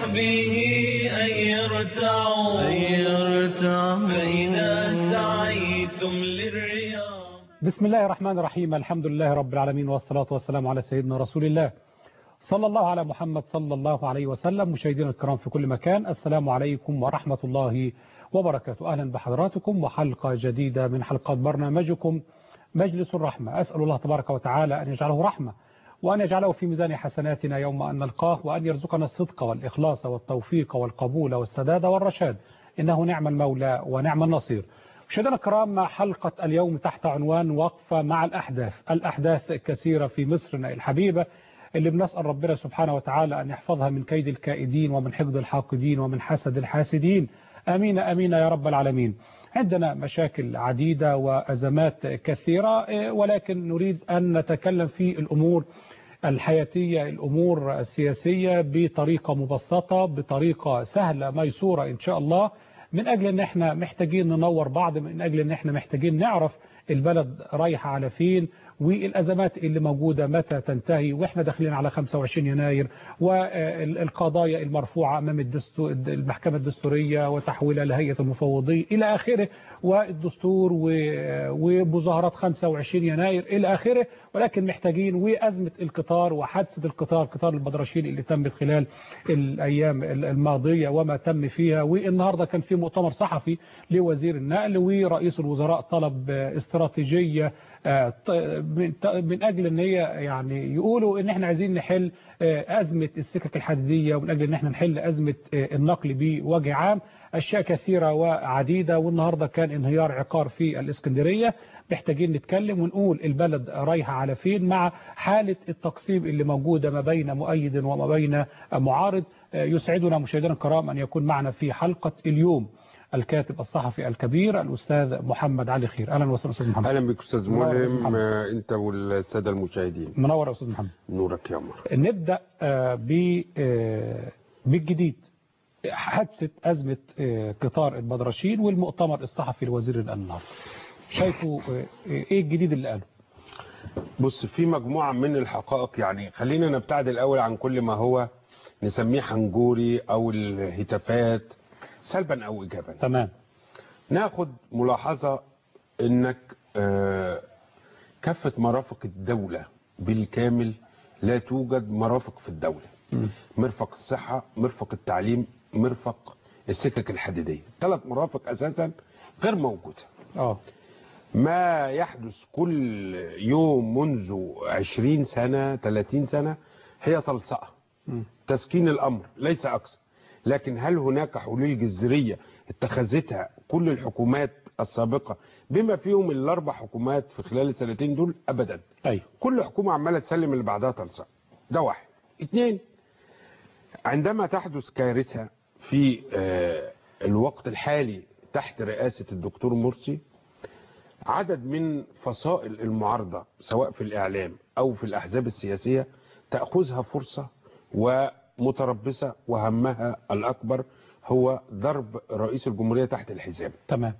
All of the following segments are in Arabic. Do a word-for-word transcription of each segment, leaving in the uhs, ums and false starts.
وصحبه أن يرتعوا فإذا سعيتم للرياض. بسم الله الرحمن الرحيم. الحمد لله رب العالمين، والصلاة والسلام على سيدنا رسول الله صلى الله على محمد صلى الله عليه وسلم. مشاهدينا الكرام في كل مكان، السلام عليكم ورحمة الله وبركاته. أهلا بحضراتكم وحلقة جديدة من حلقات برنامجكم مجلس الرحمة. أسأل الله تبارك وتعالى أن يجعله رحمة، وأن يجعله في ميزان حسناتنا يوم أن نلقاه، وأن يرزقنا الصدق والإخلاص والتوفيق والقبول والسداد والرشاد، إنه نعم المولى ونعم النصير. مشاهدينا الكرام، مع حلقة اليوم تحت عنوان وقفة مع الأحداث. الأحداث كثيرة في مصرنا الحبيبة، اللي بنسأل ربنا سبحانه وتعالى أن يحفظها من كيد الكائدين ومن حقد الحاقدين ومن حسد الحاسدين. آمين آمين يا رب العالمين. عندنا مشاكل عديدة وأزمات كثيرة، ولكن نريد أن نتكلم في الأمور الحياتية، الأمور السياسية بطريقة مبسطة، بطريقة سهلة ميسورة إن شاء الله، من أجل أن احنا محتاجين ننور بعض، من أجل أن احنا محتاجين نعرف البلد رايحة على فين، والأزمات اللي موجودة متى تنتهي، وإحنا داخلين على خمسة وعشرين يناير، والقضايا المرفوعة أمام الدستور المحكمة الدستورية وتحويلها لهيئة المفوضية إلى آخره، والدستور ومظاهرات خمسة وعشرين يناير إلى آخره. ولكن محتاجين، وأزمة القطار وحادثة القطار قطار البدرشين اللي تمت خلال الأيام الماضية وما تم فيها. والنهاردة كان في مؤتمر صحفي لوزير النقل، ورئيس الوزراء طلب استراتيجية من أجل أن هي يعني يقولوا أن احنا عايزين نحل أزمة السكك الحديدية، ومن أجل أن احنا نحل أزمة النقل بوجه عام. أشياء كثيرة وعديدة. والنهاردة كان انهيار عقار في الإسكندرية. محتاجين نتكلم ونقول البلد رايحة على فين، مع حالة التقسيم اللي موجودة ما بين مؤيد وما بين معارض. يسعدنا مشاهدينا الكرام أن يكون معنا في حلقة اليوم الكاتب الصحفي الكبير الأستاذ محمد علي خير. أهلا وسهلا أستاذ محمد. أهلا بك أستاذ ملهم، أنت والسادة المشاهدين. منور يا أستاذ محمد. نورك يا عمر. نبدأ بالجديد، حادثة أزمة قطار البدرشين والمؤتمر الصحفي لوزير النقل. شايفوا إيه الجديد اللي قاله؟ بص، في مجموعة من الحقائق، يعني خلينا نبتعد الأول عن كل ما هو نسميه حنجوري أو الهتافات سلبا أو إيجابا. تمام. ناخد ملاحظة إنك آه كافة مرافق الدولة بالكامل لا توجد مرافق في الدولة. م. مرفق الصحة، مرفق التعليم، مرفق السكك الحديدية، ثلاث مرافق أساسا غير موجودة. اه ما يحدث كل يوم منذ عشرين سنة ثلاثين سنة هي تلصقة، تسكين الأمر ليس أكثر. لكن هل هناك حلول جذرية اتخذتها كل الحكومات السابقة بما فيهم الأربع حكومات في خلال السنتين دول؟ أبدا. أيوه. كل حكومة عمالة تسلم اللي بعدها تلصق. ده واحد. اثنين، عندما تحدث كارثة في الوقت الحالي تحت رئاسة الدكتور مرسي، عدد من فصائل المعارضة سواء في الإعلام أو في الأحزاب السياسية تأخذها فرصة ومتربصة، وهمها الأكبر هو ضرب رئيس الجمهورية تحت الحزام. تمام.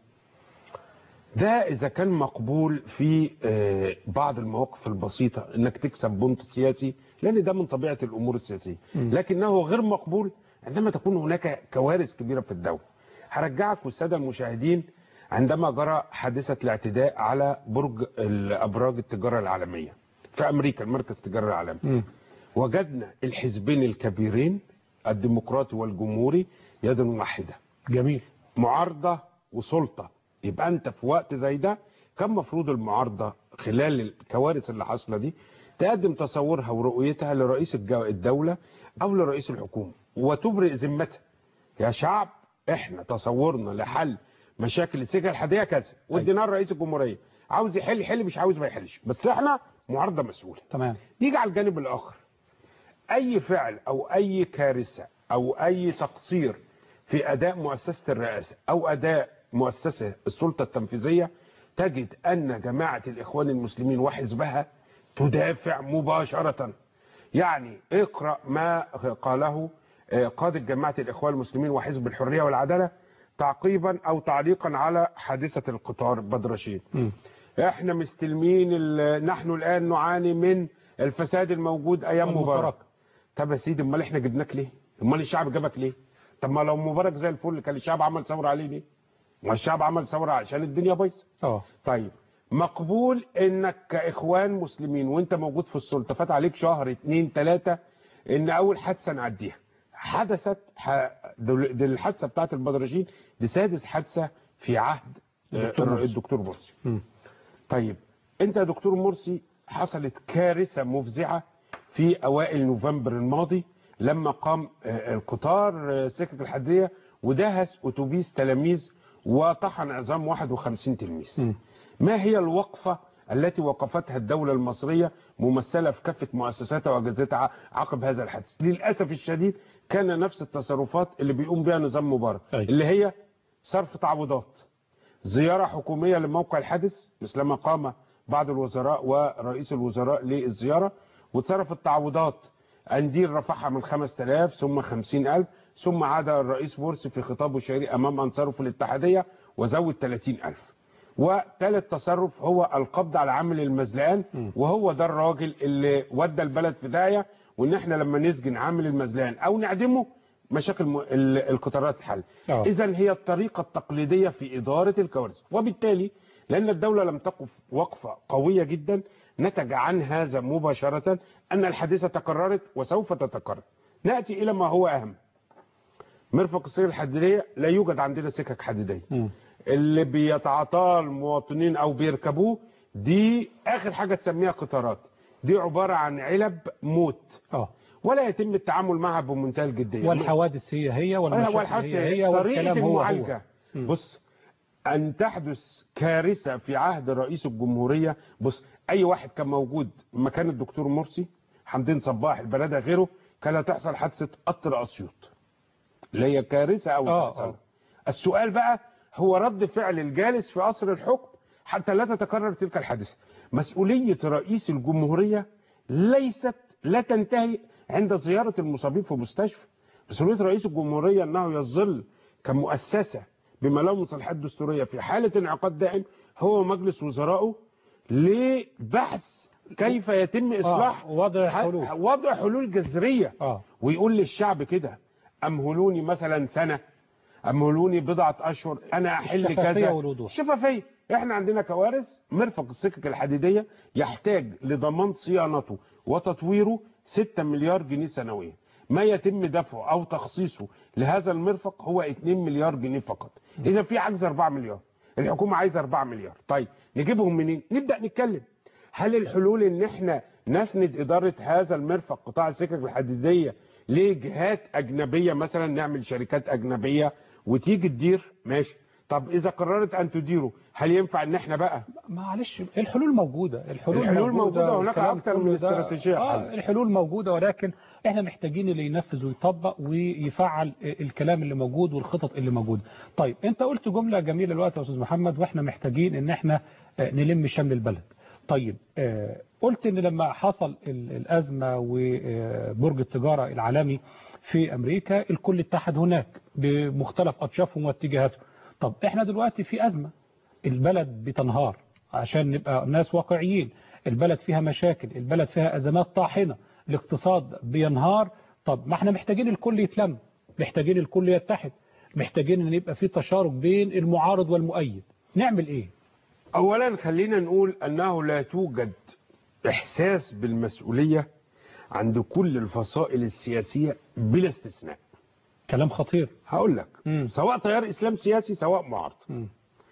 ده إذا كان مقبول في بعض المواقف البسيطة إنك تكسب بنط سياسي، لأن ده من طبيعة الأمور السياسية، لكنه غير مقبول عندما تكون هناك كوارث كبيرة في الدولة. هرجعك والسادة المشاهدين عندما جرى حادثة الاعتداء على برج الأبراج التجارة العالمية في أمريكا، المركز التجاري العالمي، م. وجدنا الحزبين الكبيرين الديمقراطي والجمهوري يدا واحدة. جميل. معارضة وسلطة. يبقى أنت في وقت زي ده كان مفروض المعارضة خلال الكوارث اللي حصلة دي تقدم تصورها ورؤيتها لرئيس الدولة أو لرئيس الحكومة وتبرئ ذمتها. يا شعب، احنا تصورنا لحل مشاكل السكة الحديدية كذا، واديناه لرئيس الجمهورية، عاوز يحل يحل، مش عاوز ما يحلش، بس احنا معارضة مسؤولة. تمام. يجي على الجانب الآخر أي فعل أو أي كارثة أو أي تقصير في أداء مؤسسة الرئاسة أو أداء مؤسسة السلطة التنفيذية، تجد أن جماعة الإخوان المسلمين وحزبها تدافع مباشرة. يعني اقرأ ما قاله قادة جماعة الإخوان المسلمين وحزب الحرية والعدالة تعقيبا أو تعليقا على حادثة القطار بدرشين. احنا مستلمين، نحن الآن نعاني من الفساد الموجود أيام مبارك. طب يا سيدي، امال احنا جبناك ليه؟ امال الشعب جابك ليه؟ طب ما لو مبارك زي الفل كان الشعب عمل ثوره عليه ليه؟ ما الشعب عمل ثوره عشان الدنيا بايظه. اه طيب مقبول انك كاخوان مسلمين وانت موجود في السلطه فات عليك شهر اتنين تلاته ان اول حادثه نعديها حدثت ح... دل... دل الحادثه بتاعت البدرشين دي سادس حادثه في عهد الدكتور آه، مرسي. الدكتور مرسي. مم. طيب انت يا دكتور مرسي حصلت كارثه مفزعه في اوائل نوفمبر الماضي لما قام آه، القطار آه، سكك الحديديه ودهس اتوبيس تلاميذ وطحن عظام واحد وخمسين تلميذ. مم. ما هي الوقفة التي وقفتها الدولة المصرية ممثلة في كافة مؤسساتها وأجهزتها عقب هذا الحدث؟ للأسف الشديد كان نفس التصرفات اللي بيقوم بها نظام مبارك أي. اللي هي صرف تعويضات، زيارة حكومية لموقع الحادث مثلما قام بعض الوزراء ورئيس الوزراء للزيارة وتصرف التعويضات أنديل رفعها من خمسة آلاف ثم خمسين ألف ثم عاد الرئيس مرسي في خطابه الشهير أمام أنصاره في الاتحادية وزود ثلاثين ألف. وثالث تصرف هو القبض على عامل المزلقان وهو ده الراجل اللي ودى البلد في داهيه وان احنا لما نسجن عامل المزلقان او نعدمه مشاكل م- ال- القطارات تحل. آه. اذا هي الطريقه التقليديه في اداره الكوارث وبالتالي لان الدوله لم تقف وقفه قويه جدا نتج عن هذا مباشره ان الحادثه تكررت وسوف تتكرر. ناتي الى ما هو اهم. مرفق السير الحديديه لا يوجد عندنا سكك حديديه. مم. اللي بيتعاطاه المواطنين او بيركبوه دي اخر حاجه تسميها قطارات، دي عباره عن علب موت اه ولا يتم التعامل معها بمنتهى الجديه. والحوادث هي هي والمشاكل والحادثه هي هي طريقه والكلام هو هو. المعالجه. مم. بص ان تحدث كارثه في عهد رئيس الجمهوريه، بص اي واحد كان موجود مكان الدكتور مرسي حمدين صباح البلده غيره كان هتحصل حادثه قطر اسيوط اللي هي كارثه او آه، تحصل. آه. السؤال بقى هو رد فعل الجالس في قصر الحكم حتى لا تتكرر تلك الحادثه. مسؤوليه رئيس الجمهوريه ليست لا تنتهي عند زياره المصابين في مستشفى. مسؤوليه رئيس الجمهوريه انه يظل كمؤسسه بما له من صلاحيات دستوريه في حاله انعقاد دائم هو ومجلس وزرائه لبحث كيف يتم اصلاح آه، وضع ح- حلول. وضع حلول جذريه. اه ويقول للشعب كده امهلوني مثلا سنه، امهلوني بضعه اشهر انا احل الشفافية كذا. والوضوح. شفافيه. احنا عندنا كوارث مرفق السكك الحديديه يحتاج لضمان صيانته وتطويره ستة مليار جنيه سنويا. ما يتم دفعه او تخصيصه لهذا المرفق هو اتنين مليار جنيه فقط. اذا في عجز أربعة مليار. الحكومه عايزه أربعة مليار. طيب نجيبهم منين؟ نبدا نتكلم. هل الحلول ان احنا نسند اداره هذا المرفق قطاع السكك الحديديه لجهات اجنبيه مثلا، نعمل شركات اجنبيه وتيجي تدير؟ ماشي. طب اذا قررت ان تديره هل ينفع ان احنا بقى معلش الحلول موجودة الحلول, الحلول موجودة، هناك والكلام أكتر من كله ده- استراتيجية آه حل. الحلول موجودة ولكن احنا محتاجين اللي ينفذ ويطبق ويفعل الكلام اللي موجود والخطط اللي موجودة. طيب انت قلت جملة جميلة الوقت يا استاذ محمد واحنا محتاجين ان احنا آه، نلم شمل البلد. طيب آه، قلت ان لما حصل ال- الازمة وبرج التجارة العالمي في امريكا الكل اتحد هناك بمختلف اطيافهم واتجاهاتهم. طب احنا دلوقتي في ازمة، البلد بتنهار عشان نبقى ناس واقعيين، البلد فيها مشاكل، البلد فيها أزمات طاحنة، الاقتصاد بينهار. طب ما احنا محتاجين الكل يتلم، محتاجين الكل يتحد، محتاجين ان يبقى في تشارك بين المعارض والمؤيد. نعمل ايه؟ اولا خلينا نقول انه لا توجد احساس بالمسؤوليه عند كل الفصائل السياسيه بلا استثناء. كلام خطير. هقول لك مم. سواء تيار اسلام سياسي سواء معارض. مم.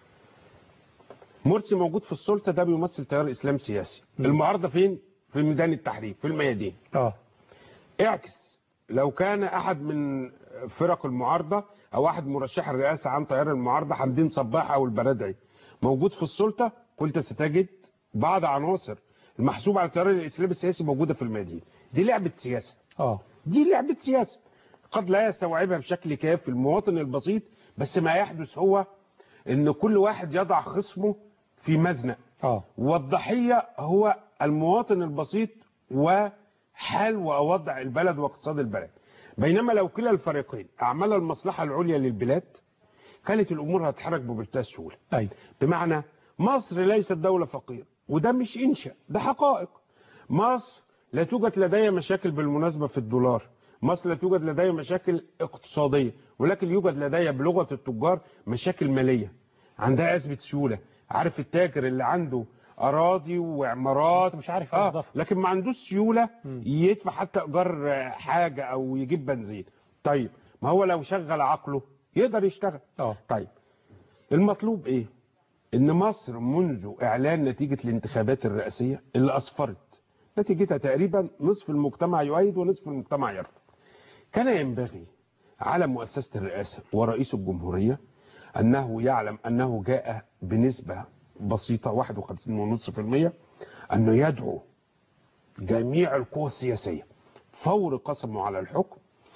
مرسي موجود في السلطه ده بيمثل تيار اسلام سياسي. مم. المعارضه فين؟ في ميدان التحرير في الميادين. اه اعكس لو كان احد من فرق المعارضه او احد مرشح الرئاسه عن تيار المعارضه حمدين صباح او البرادعي موجود في السلطه كنت ستجد بعض عناصر المحسوب على التيار الاسلامي السياسي موجوده في الميادين. دي لعبه سياسه. اه دي لعبه سياسه قد لا يستوعبها بشكل كافي المواطن البسيط، بس ما يحدث هو ان كل واحد يضع خصمه في مزنق، اه والضحيه هو المواطن البسيط وحال ووضع البلد واقتصاد البلد. بينما لو كلا الفريقين اعمل المصلحه العليا للبلاد كانت الامور هتتحرك بمنتهى السهوله. اي بمعنى مصر ليست دوله فقيره، وده مش انشاء، ده حقائق. مصر لا توجد لديها مشاكل بالمناسبه في الدولار، مصر لا توجد لديها مشاكل اقتصاديه، ولكن يوجد لديها بلغه التجار مشاكل ماليه. عندها ازمه سيوله. عارف التاجر اللي عنده اراضي وعمارات مش عارف اه يوظفها. لكن ما عندوش سيوله يدفع حتى ايجار حاجه او يجيب بنزين. طيب ما هو لو شغل عقله يقدر يشتغل. اه طيب المطلوب ايه؟ ان مصر منذ اعلان نتيجه الانتخابات الرئاسيه اللي اسفرت نتيجتها تقريبا نصف المجتمع يؤيد ونصف المجتمع يرفض، كان ينبغي على مؤسسه الرئاسه ورئيس الجمهوريه انه يعلم انه جاء بنسبه بسيطه واحد وخمسين فاصلة خمسة بالمئة انه يدعو جميع القوى السياسيه فور قسمه على الحكم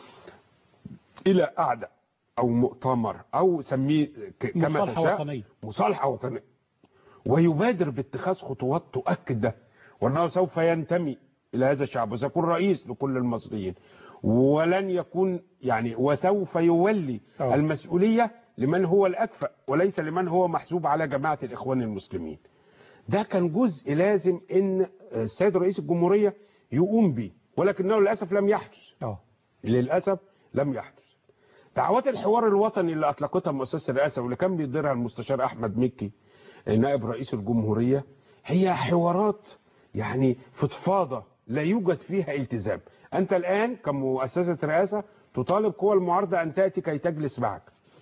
الى قعده او مؤتمر او سميه كما مصالحة تشاء وطنية. مصالحه وطنيه، ويبادر باتخاذ خطوات تؤكد ده، وانه سوف ينتمي الى هذا الشعب وسيكون رئيس لكل المصريين، ولن يكون يعني وسوف يولي أوه. المسؤوليه لمن هو الاكفأ وليس لمن هو محسوب على جماعه الاخوان المسلمين. ده كان جزء لازم ان السيد رئيس الجمهوريه يقوم به، ولكنه للاسف لم يحدث. اه للاسف لم يحدث. دعوات الحوار الوطني اللي اطلقتها مؤسسه الرئاسه واللي كان بيديرها المستشار احمد مكي نائب رئيس الجمهوريه هي حوارات يعني فضفاضه لا يوجد فيها التزام. انت الان كمؤسسه رئاسه تطالب قوى المعارضه ان تاتي كي تجلس معك،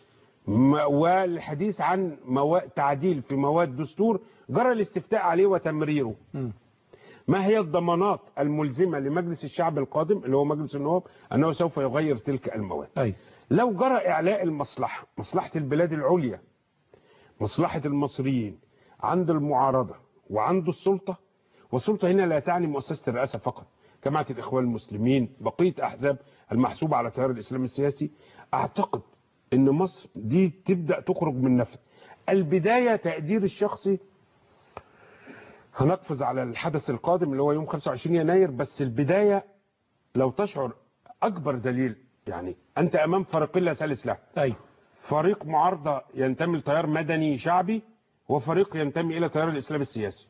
والحديث عن مواد تعديل في مواد دستور جرى الاستفتاء عليه وتمريره. م. ما هي الضمانات الملزمه لمجلس الشعب القادم اللي هو مجلس النواب انه سوف يغير تلك المواد؟ أي. لو جرى اعلاء المصلحه، مصلحه البلاد العليا، مصلحه المصريين عند المعارضه وعند السلطه، والسلطه هنا لا تعني مؤسسه الرئاسه فقط، جماعه الاخوان المسلمين، بقيه احزاب المحسوبه على تيار الاسلام السياسي، اعتقد ان مصر دي تبدا تخرج من نفسها. البدايه تقدير الشخصي هنقفز على الحدث القادم اللي هو يوم خمسة وعشرين يناير، بس البدايه لو تشعر اكبر دليل يعني انت امام فريقين لا ثالث له. أي. فريق معارضه ينتمي لتيار مدني شعبي، وفريق ينتمي الى تيار الاسلام السياسي.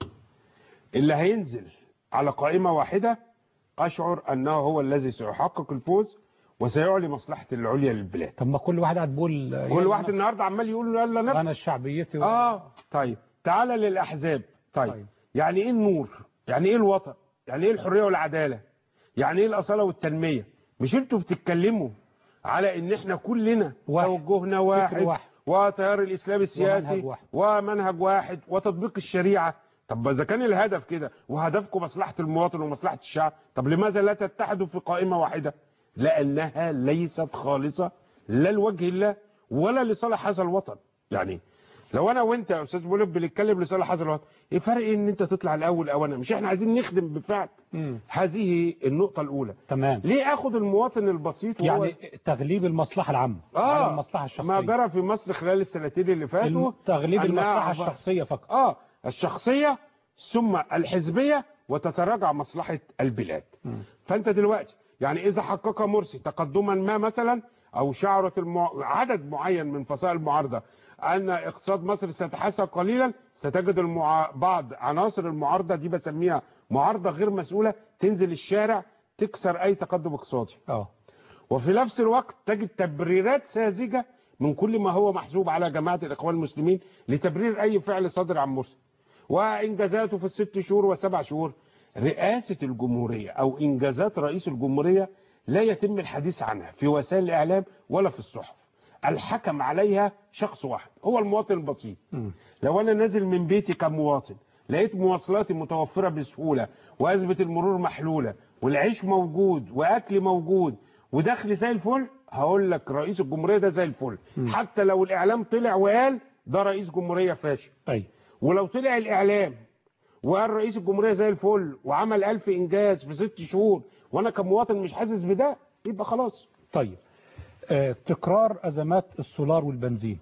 اللي هينزل على قائمه واحده اشعر انه هو الذي سيحقق الفوز وسيعلي مصلحه العليا للبلاد. طب ما كل واحد قاعد بيقول كل واحد النهارده عمال يقول يلا نفس انا شعبيتي و... اه طيب تعالى للاحزاب. طيب, طيب. يعني ايه النور؟ يعني ايه الوطن؟ يعني ايه الحريه والعداله؟ يعني ايه الاصاله والتنميه؟ مش انتوا بتتكلموا على ان احنا كلنا توجهنا واحد, واحد وتيار الاسلام السياسي ومنهج واحد. ومنهج واحد وتطبيق الشريعه؟ طب اذا كان الهدف كده وهدفكم مصلحه المواطن ومصلحه الشعب، طب لماذا لا تتحدوا في قائمه واحده؟ لانها ليست خالصه لا لوجه الله ولا لصالح هذا الوطن. يعني لو انا وانت يا استاذ بولب بنتكلم لصالح هذا الوطن، ايه فرق ان انت تطلع الاول او انا؟ مش احنا عايزين نخدم بالفعل؟ مم. هذه النقطه الاولى. تمام. ليه اخد المواطن البسيط وهو يعني تغليب المصلحه العامه آه على المصلحه الشخصيه؟ ما جرى في مصر خلال السنتين اللي فاتوا تغليب المصلحه أعبر... الشخصيه فقط. اه الشخصيه ثم الحزبيه وتتراجع مصلحه البلاد. م. فانت دلوقتي يعني اذا حقق مرسي تقدما ما مثلا او شعرت المع... عدد معين من فصائل المعارضه ان اقتصاد مصر سيتحسن قليلا، ستجد المع... بعض عناصر المعارضه دي بسميها معارضه غير مسؤوله تنزل الشارع تكسر اي تقدم اقتصادي. اه وفي نفس الوقت تجد تبريرات ساذجه من كل ما هو محسوب على جماعه الاخوان المسلمين لتبرير اي فعل صادر عن مرسي. وانجازاته في الست شهور والسبع شهور. رئاسه الجمهوريه او انجازات رئيس الجمهوريه لا يتم الحديث عنها في وسائل الاعلام ولا في الصحف. الحكم عليها شخص واحد هو المواطن البسيط. م. لو انا نازل من بيتي كمواطن لقيت مواصلاتي متوفره بسهوله وازمه المرور محلوله والعيش موجود واكل موجود ودخل زي الفل، هقول لك رئيس الجمهوريه ده زي الفل. م. حتى لو الاعلام طلع وقال ده رئيس جمهوريه فاشل. اي. ولو طلع الاعلام وقال رئيس الجمهوريه زي الفل وعمل ألف انجاز في ست شهور وانا كمواطن مش حاسس بده، يبقى خلاص. طيب آه، تكرار ازمات السولار والبنزين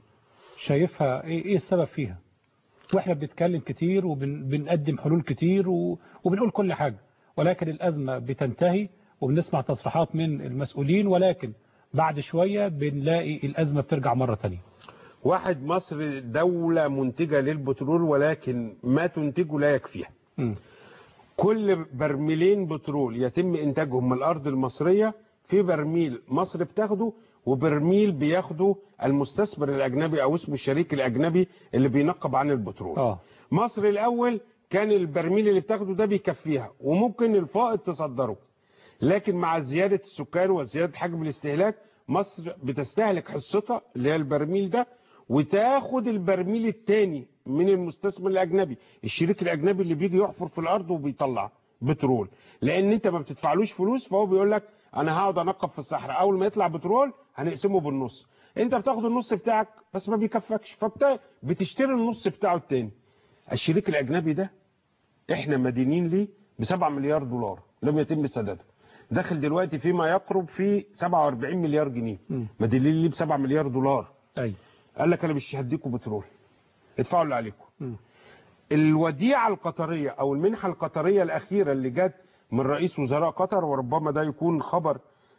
شايفها ايه؟ ايه السبب فيها؟ واحنا بنتكلم كتير وبنقدم حلول كتير و... وبنقول كل حاجه، ولكن الازمه بتنتهي وبنسمع تصريحات من المسؤولين، ولكن بعد شويه بنلاقي الازمه بترجع مره ثانيه. واحد، مصر دولة منتجة للبترول ولكن ما تنتجه لا يكفيها. م. كل برميلين بترول يتم إنتاجهم من الأرض المصرية في برميل مصر بتاخده وبرميل بياخده المستثمر الاجنبي او اسمه الشريك الاجنبي اللي بينقب عن البترول. اه مصر الاول كان البرميل اللي بتاخده ده بيكفيها وممكن الفائض تصدره، لكن مع زياده السكان وزياده حجم الاستهلاك مصر بتستهلك حصتها اللي هي البرميل ده وتاخد البرميل الثاني من المستثمر الاجنبي، الشريك الاجنبي اللي بيجي يحفر في الارض وبيطلع بترول، لان انت ما بتدفعلوش فلوس فهو بيقول لك انا هقعد انقب في الصحراء، اول ما يطلع بترول هنقسمه بالنص، انت بتاخد النص بتاعك بس ما بيكفكش فبتشتري النص بتاعه الثاني. الشريك الاجنبي ده احنا مدينين ليه ب سبعة مليار دولار لم يتم سدادها، داخل دلوقتي فيما يقرب في سبعة وأربعين مليار جنيه، مدينين ليه ب سبعة مليار دولار. ايوه قال لك انا مش هديكم بترول، ادفعوا اللي عليكم. الوديعه القطريه او المنحه القطريه الاخيره اللي جت من رئيس وزراء قطر، وربما ده يكون خبر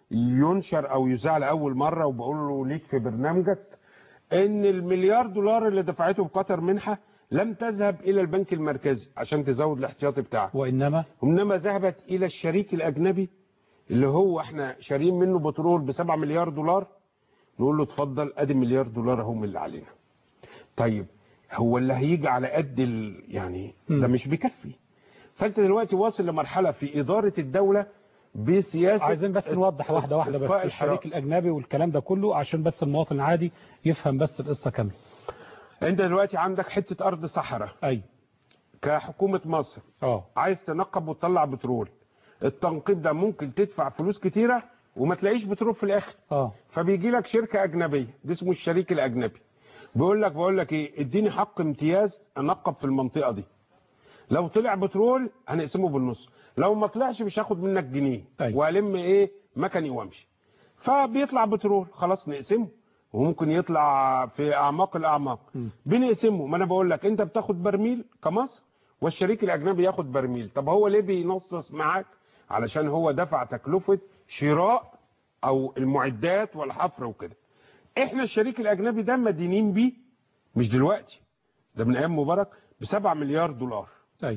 ينشر او يذاع لاول مره وبقول له ليك في برنامجك، ان المليار دولار اللي دفعته بقطر منحه لم تذهب الى البنك المركزي عشان تزود الاحتياطي بتاعك، وانما انما ذهبت الى الشريك الاجنبي اللي هو احنا شاريين منه بترول ب سبعة مليار دولار، نقول له اتفضل ادي مليار دولار اهم اللي علينا. طيب هو اللي هيجي على قد ال... يعني ده مش بيكفي. فانت دلوقتي واصل لمرحله في اداره الدوله بسياسه. عايزين بس نوضح واحده واحده بس الشريك الاجنبي والكلام ده كله عشان بس المواطن العادي يفهم بس القصه كامله. انت دلوقتي عندك حته ارض صحراء، ايوه كحكومه مصر اه عايز تنقب وتطلع بترول، التنقيب ده ممكن تدفع فلوس كتيره وما تلاقيش بترول في الاخر. اه فبيجي لك شركه اجنبيه دي اسمه الشريك الاجنبي، بيقول لك بقول لك ايه، اديني حق امتياز انقب في المنطقه دي، لو طلع بترول هنقسمه بالنص، لو ما طلعش مش هاخد منك جنيه أيوة. والم ايه مكني وامشي. فبيطلع بترول خلاص نقسمه، وممكن يطلع في اعماق الاعماق م. بنقسمه. ما انا بقول لك انت بتاخد برميل كمصر والشريك الاجنبي ياخد برميل، طب هو ليه بينصص معاك؟ علشان هو دفع تكلفه شراء او المعدات والحفر وكده. احنا الشريك الاجنبي ده مدينين بيه مش دلوقتي، ده من ايام مبارك ب سبعة مليار دولار. ايوه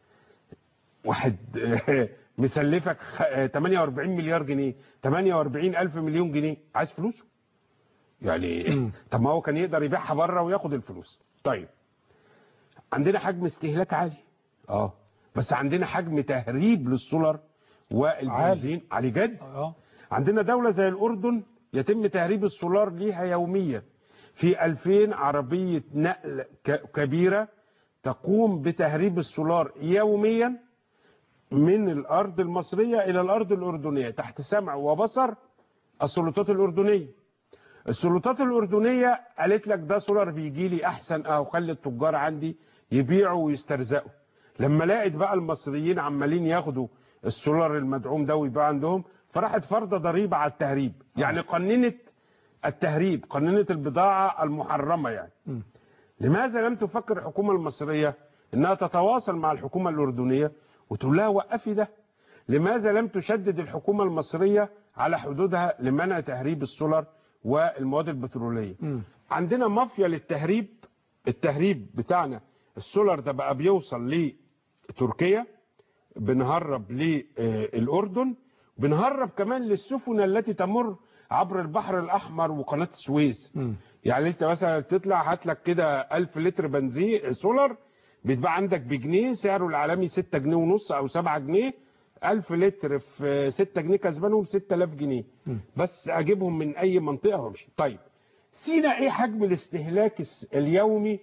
واحد مسلفك ثمانية وأربعين مليار جنيه، ثمانية وأربعين ألف مليون جنيه، عايز فلوسه يعني. طب ما هو كان يقدر يبيعها بره وياخد الفلوس. طيب عندنا حجم استهلاك عالي اه بس عندنا حجم تهريب للسولر والبنزين عالي جدا. اه عندنا دولة زي الأردن يتم تهريب السولار ليها يوميا في ألفين عربية نقل كبيرة تقوم بتهريب السولار يوميا من الأرض المصرية إلى الأرض الأردنية تحت سمع وبصر السلطات الأردنية. السلطات الأردنية قالت لك ده سولار بيجي لي أحسن أهو، خلي التجار عندي يبيعوا ويسترزقوا. لما لقيت بقى المصريين عمالين ياخدوا السولار المدعوم ده ويبيعوا عندهم، فراحت فرض ضريبة على التهريب، يعني قننت التهريب، قننت البضاعة المحرمة يعني. م. لماذا لم تفكر الحكومة المصرية انها تتواصل مع الحكومة الأردنية وتقول لها وقفي ده؟ لماذا لم تشدد الحكومة المصرية على حدودها لمنع تهريب السولار والمواد البترولية؟ م. عندنا مافيا للتهريب، التهريب بتاعنا السولار ده بقى بيوصل لتركيا، بنهرب للأردن، بنهرب كمان للسفن التي تمر عبر البحر الأحمر وقناة السويس. م. يعني انت مثلا تطلع هات لك كده ألف لتر بنزين سولار بيتباع عندك بجنيه، سعره العالمي ستة جنيه ونص او سبعة جنيه، ألف لتر في ستة جنيه كسبانهم ستة آلاف جنيه. م. بس اجيبهم من اي منطقه وامشي. طيب سينا ايه حجم الاستهلاك اليومي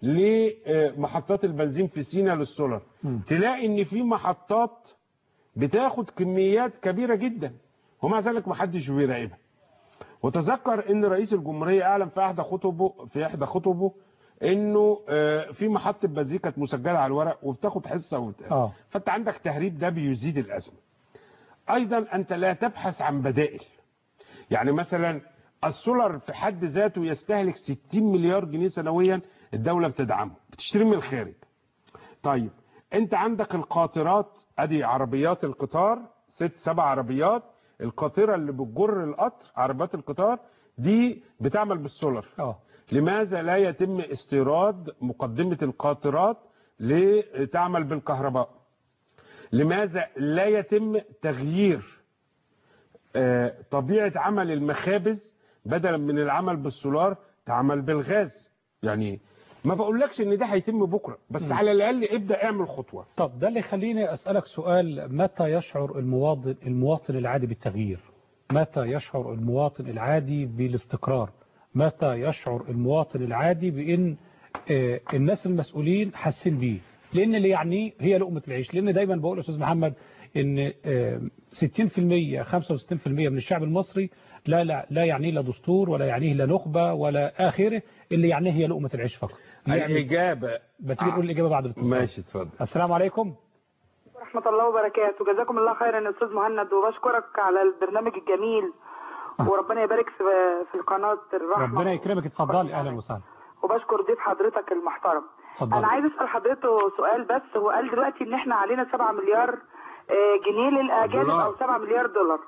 لمحطات البنزين في سينا للسولار؟ م. تلاقي ان في محطات بتاخد كميات كبيره جدا ومع ذلك محدش بيراقبها. وتذكر ان رئيس الجمهوريه اعلن في احدى خطبه في احدى خطبه انه في محطه بنزين كانت مسجله على الورق وبتاخد حصه وبتاع. اه فانت عندك تهريب ده بيزيد الازمه. ايضا انت لا تبحث عن بدائل. يعني مثلا السولار في حد ذاته يستهلك ستين مليار جنيه سنويا، الدوله بتدعمه بتشتري من الخارج. طيب انت عندك القاطرات، ادي عربيات القطار ست سبع عربيات، القاطره اللي بتجر القطر عربيات القطار دي بتعمل بالسولار. اه لماذا لا يتم استيراد مقدمه القاطرات لتعمل بالكهرباء؟ لماذا لا يتم تغيير آه، طبيعة عمل المخابز بدلا من العمل بالسولار تعمل بالغاز. يعني ما بقولكش ان ده هيتم بكرة، بس م. على الاقل ابدأ اعمل خطوة. طب ده اللي يخليني اسألك سؤال، متى يشعر المواطن المواطن العادي بالتغيير؟ متى يشعر المواطن العادي بالاستقرار؟ متى يشعر المواطن العادي بان آه الناس المسؤولين حاسين بيه؟ لان اللي يعنيه هي لقمة العيش. لان دايما بقول استاذ محمد ان آه ستين في المية خمسة وستين في المية من الشعب المصري لا لا لا يعنيه لا دستور ولا يعنيه لا نخبة ولا آخره، اللي يعنيه هي لقمة العيش فقط. الإجابة بتيجي نقول الإجابة بعد الاتصال. ماشي اتفضل. السلام عليكم ورحمة الله وبركاته. جزاكم الله خيرا يا أستاذ مهند، وبشكرك على البرنامج الجميل وربنا يبارك في في القناة الرحمة. ربنا يكرمك، اتفضلي. أهلا وسهلا. وبشكر ضيف حضرتك المحترم. اتفضلي. أنا عايز أسأل حضرته سؤال بس. هو قال دلوقتي إن إحنا علينا سبعة مليار جنيه للأجانب أو سبعة مليار دولار.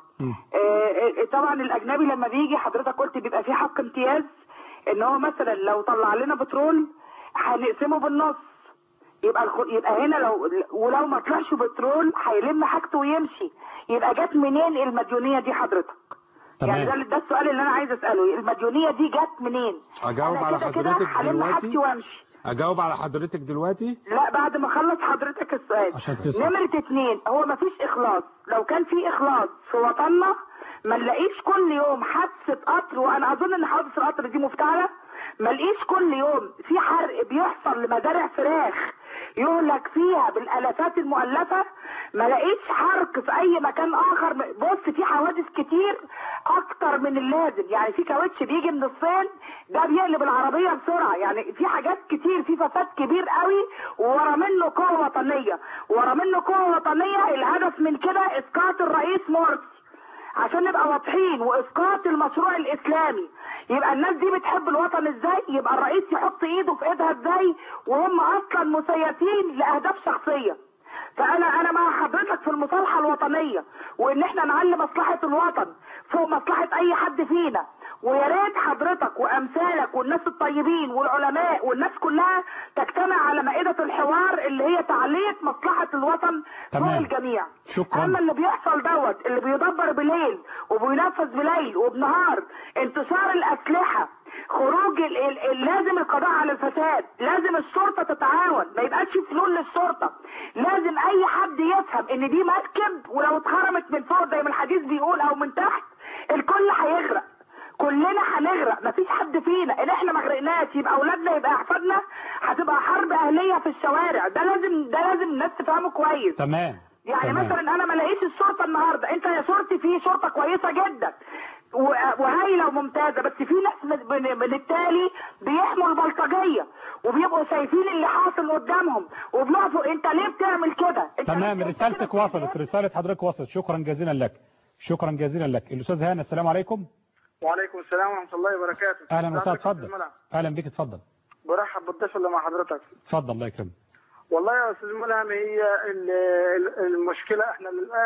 آه طبعا الأجنبي لما بيجي حضرتك قلت بيبقى فيه حق امتياز، إن هو مثلا لو طلع لنا بترول هنقسمه بالنص. يبقى يبقى هنا لو ولو ما طلعش بترول هيلم حاجته ويمشي. يبقى جت منين المديونيه دي حضرتك؟ تمام. يعني ده, ده السؤال اللي انا عايز اساله، المديونيه دي جت منين؟ اجاوب على حضرتك دلوقتي وامشي. اجاوب على حضرتك دلوقتي لا بعد ما اخلص حضرتك السؤال. نمره اتنين، هو ما فيش اخلاص. لو كان في اخلاص في وطننا ما نلاقيش كل يوم حادثه قطر، وانا اظن ان حادثه القطر دي مفتعله. ما نلاقيش كل يوم في حرق بيحصل لمزارع فراخ يهلك فيها بالالافات المؤلفه. ما لقيتش حرق في اي مكان اخر. بص في حوادث كتير اكتر من اللازم. يعني في كاوتش بيجي من الصين ده بيقلب العربيه بسرعه. يعني في حاجات كتير، في فساد كبير قوي ورا منه قوه وطنيه. ورا منه قوه وطنيه. الهدف من كده اسقاط الرئيس مرسي عشان نبقى واضحين، واسقاط المشروع الاسلامي. يبقى الناس دي بتحب الوطن ازاي؟ يبقى الرئيس يحط ايده في ايدها ازاي وهم اصلا مسيسين لاهداف شخصيه. فانا انا مع حضرتك في المصالحه الوطنيه، وان احنا نعلي مصلحه الوطن فوق مصلحه اي حد فينا. ويا ريت حضرتك وامثالك والناس الطيبين والعلماء والناس كلها تجتمع على مائده الحوار اللي هي تعليه مصلحه الوطن فوق الجميع. شكرا. اما اللي بيحصل دوت اللي بيدبر بليل وبينفذ بليل وبنهار، انتشار الاسلحه، خروج ال ال ال لازم القضاء على الفساد. لازم الشرطه تتعاون، ما يبقاش في فلول للشرطه. لازم اي حد يفهم ان دي مركب ولو اتخرمت من فوق زي ما الحديث بيقول او من تحت الكل هيغرق. كلنا هنغرق، مفيش حد فينا. ان احنا ما غرقناش يبقى اولادنا يبقى احفادنا، هتبقى حرب اهليه في الشوارع. ده لازم ده لازم الناس تفهمه كويس. تمام. يعني تمام. مثلا انا ما لاقيش الشرطه النهارده. انت يا شرطي في شرطه كويسه جدا وهايله وممتازه، بس في ناس من التالي بيحموا البلطجيه وبيبقوا شايفين اللي حاصل قدامهم وبيقفوا. انت ليه بتعمل كده؟ تمام. رسالتك وصلت، رساله حضرتك وصلت. شكرا جزيلا لك. شكرا جزيلا لك. الاستاذ هاني، السلام عليكم. وعليكم السلام ورحمه الله وبركاته. اهلا وسهلا. اتفضل. اهلا بك. اتفضل. برحب بالضيف اللي مع حضرتك. اتفضل. الله يكرمك. والله يا استاذ ملهم، هي المشكله احنا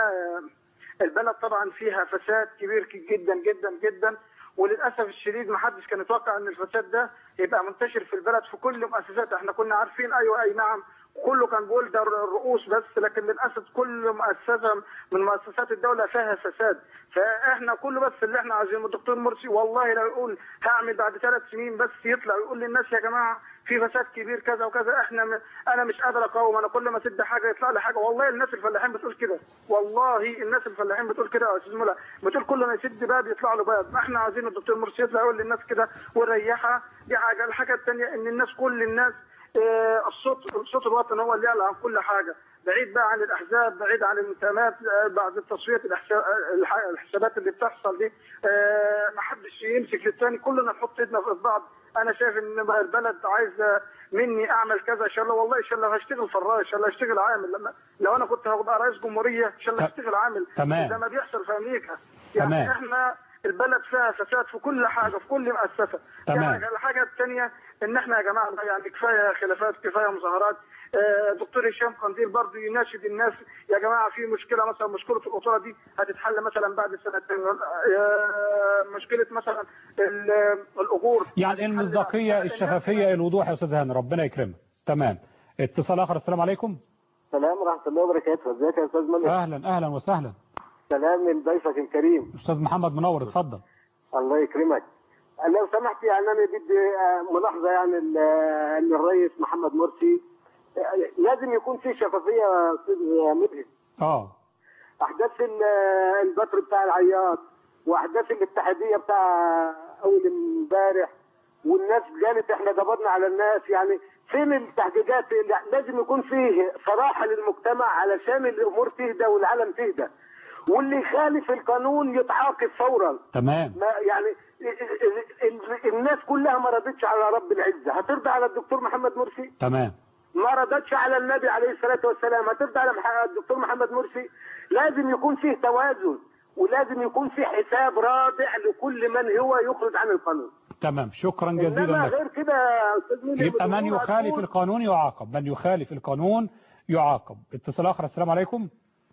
البلد طبعا فيها فساد كبير جدا جدا جدا، وللاسف الشديد ما حدش كان يتوقع ان الفساد ده يبقى منتشر في البلد في كل مؤسسات. احنا كنا عارفين ايوه اي نعم، كله كان بيقول ده الرؤوس بس، لكن للاسف كل مؤسسه من مؤسسات الدوله فيها فساد. فاحنا كله بس اللي احنا عايزينه الدكتور مرسي والله لو يقول هعمل بعد ثلاث سنين بس يطلع يقول للناس يا جماعه في فساد كبير كذا وكذا. احنا م... انا مش قادر اقاوم، انا كل ما اسد حاجه يطلع لي حاجه. والله الناس الفلاحين بتقول كده، والله الناس الفلاحين بتقول كده يا استاذ ملا، بتقول كل ما يسد باب يطلع له باب. احنا عايزين الدكتور مرسي يطلع يقول للناس كده ونريحها. دي حاجه. الحاجه الثانيه ان الناس كل الناس اه الصوت الصوت الوطني هو اللي يعلى عن كل حاجه، بعيد بقى عن الاحزاب، بعيد عن الانتماءات، بعد التصفيه الحسابات اللي بتحصل دي. اه ما حدش يمسك للثاني، كلنا نحط ايدنا في بعض. انا شايف ان البلد عايزه مني اعمل كذا ان شاء الله. والله ان شاء الله هشتغل فراش، ان شاء الله هشتغل عامل. لما لو انا كنت هبقى رئيس جمهوريه ان شاء الله هشتغل عامل زي ما بيحصل في امريكا. يعني تمام. احنا البلد فيها فساد في كل حاجه في كل مؤسسه. تمام. الحاجه الثانيه ان احنا يا جماعه يعني كفايه خلافات، كفايه مظاهرات. دكتور هشام قنديل برضه يناشد الناس يا جماعه في مشكله مثلا مشكله القطوره دي هتتحل مثلا بعد سنتين. مشكله مثلا الاجور، يعني المصداقيه، الشفافيه، الوضوح يا استاذ هاني. ربنا يكرمك. تمام. اتصال اخر. السلام عليكم. السلام ورحمه الله وبركاته. ازيك يا استاذ ملك؟ اهلا اهلا وسهلا. سلام لضيفك الكريم. استاذ محمد منور، اتفضل. الله يكرمك. لو سمحت يعني انا بدي ملاحظه يعني ان الرئيس محمد مرسي لازم يكون في شفافيه يا استاذ مدهن. اه احداث البتر بتاع العياط واحداث الاتحاديه بتاع اول امبارح، والناس قالت احنا قبضنا على الناس، يعني فين التحقيقات؟ لازم يكون فيه صراحه للمجتمع علشان الامور تهدى والعالم تهدى، واللي يخالف القانون يتعاقب فورا. تمام. ما يعني الناس كلها ما رضتش على رب العزه، هترضى على الدكتور محمد مرسي؟ تمام. ما رضتش على النبي عليه الصلاه والسلام، هترضى على الدكتور محمد مرسي؟ لازم يكون فيه توازن، ولازم يكون فيه حساب رادع لكل من هو يخرج عن القانون. تمام، شكرا جزيلا لك. غير كده يا استاذ ميدو، يبقى من يخالف القانون يعاقب، من يخالف القانون يعاقب. اتصال اخر. السلام عليكم.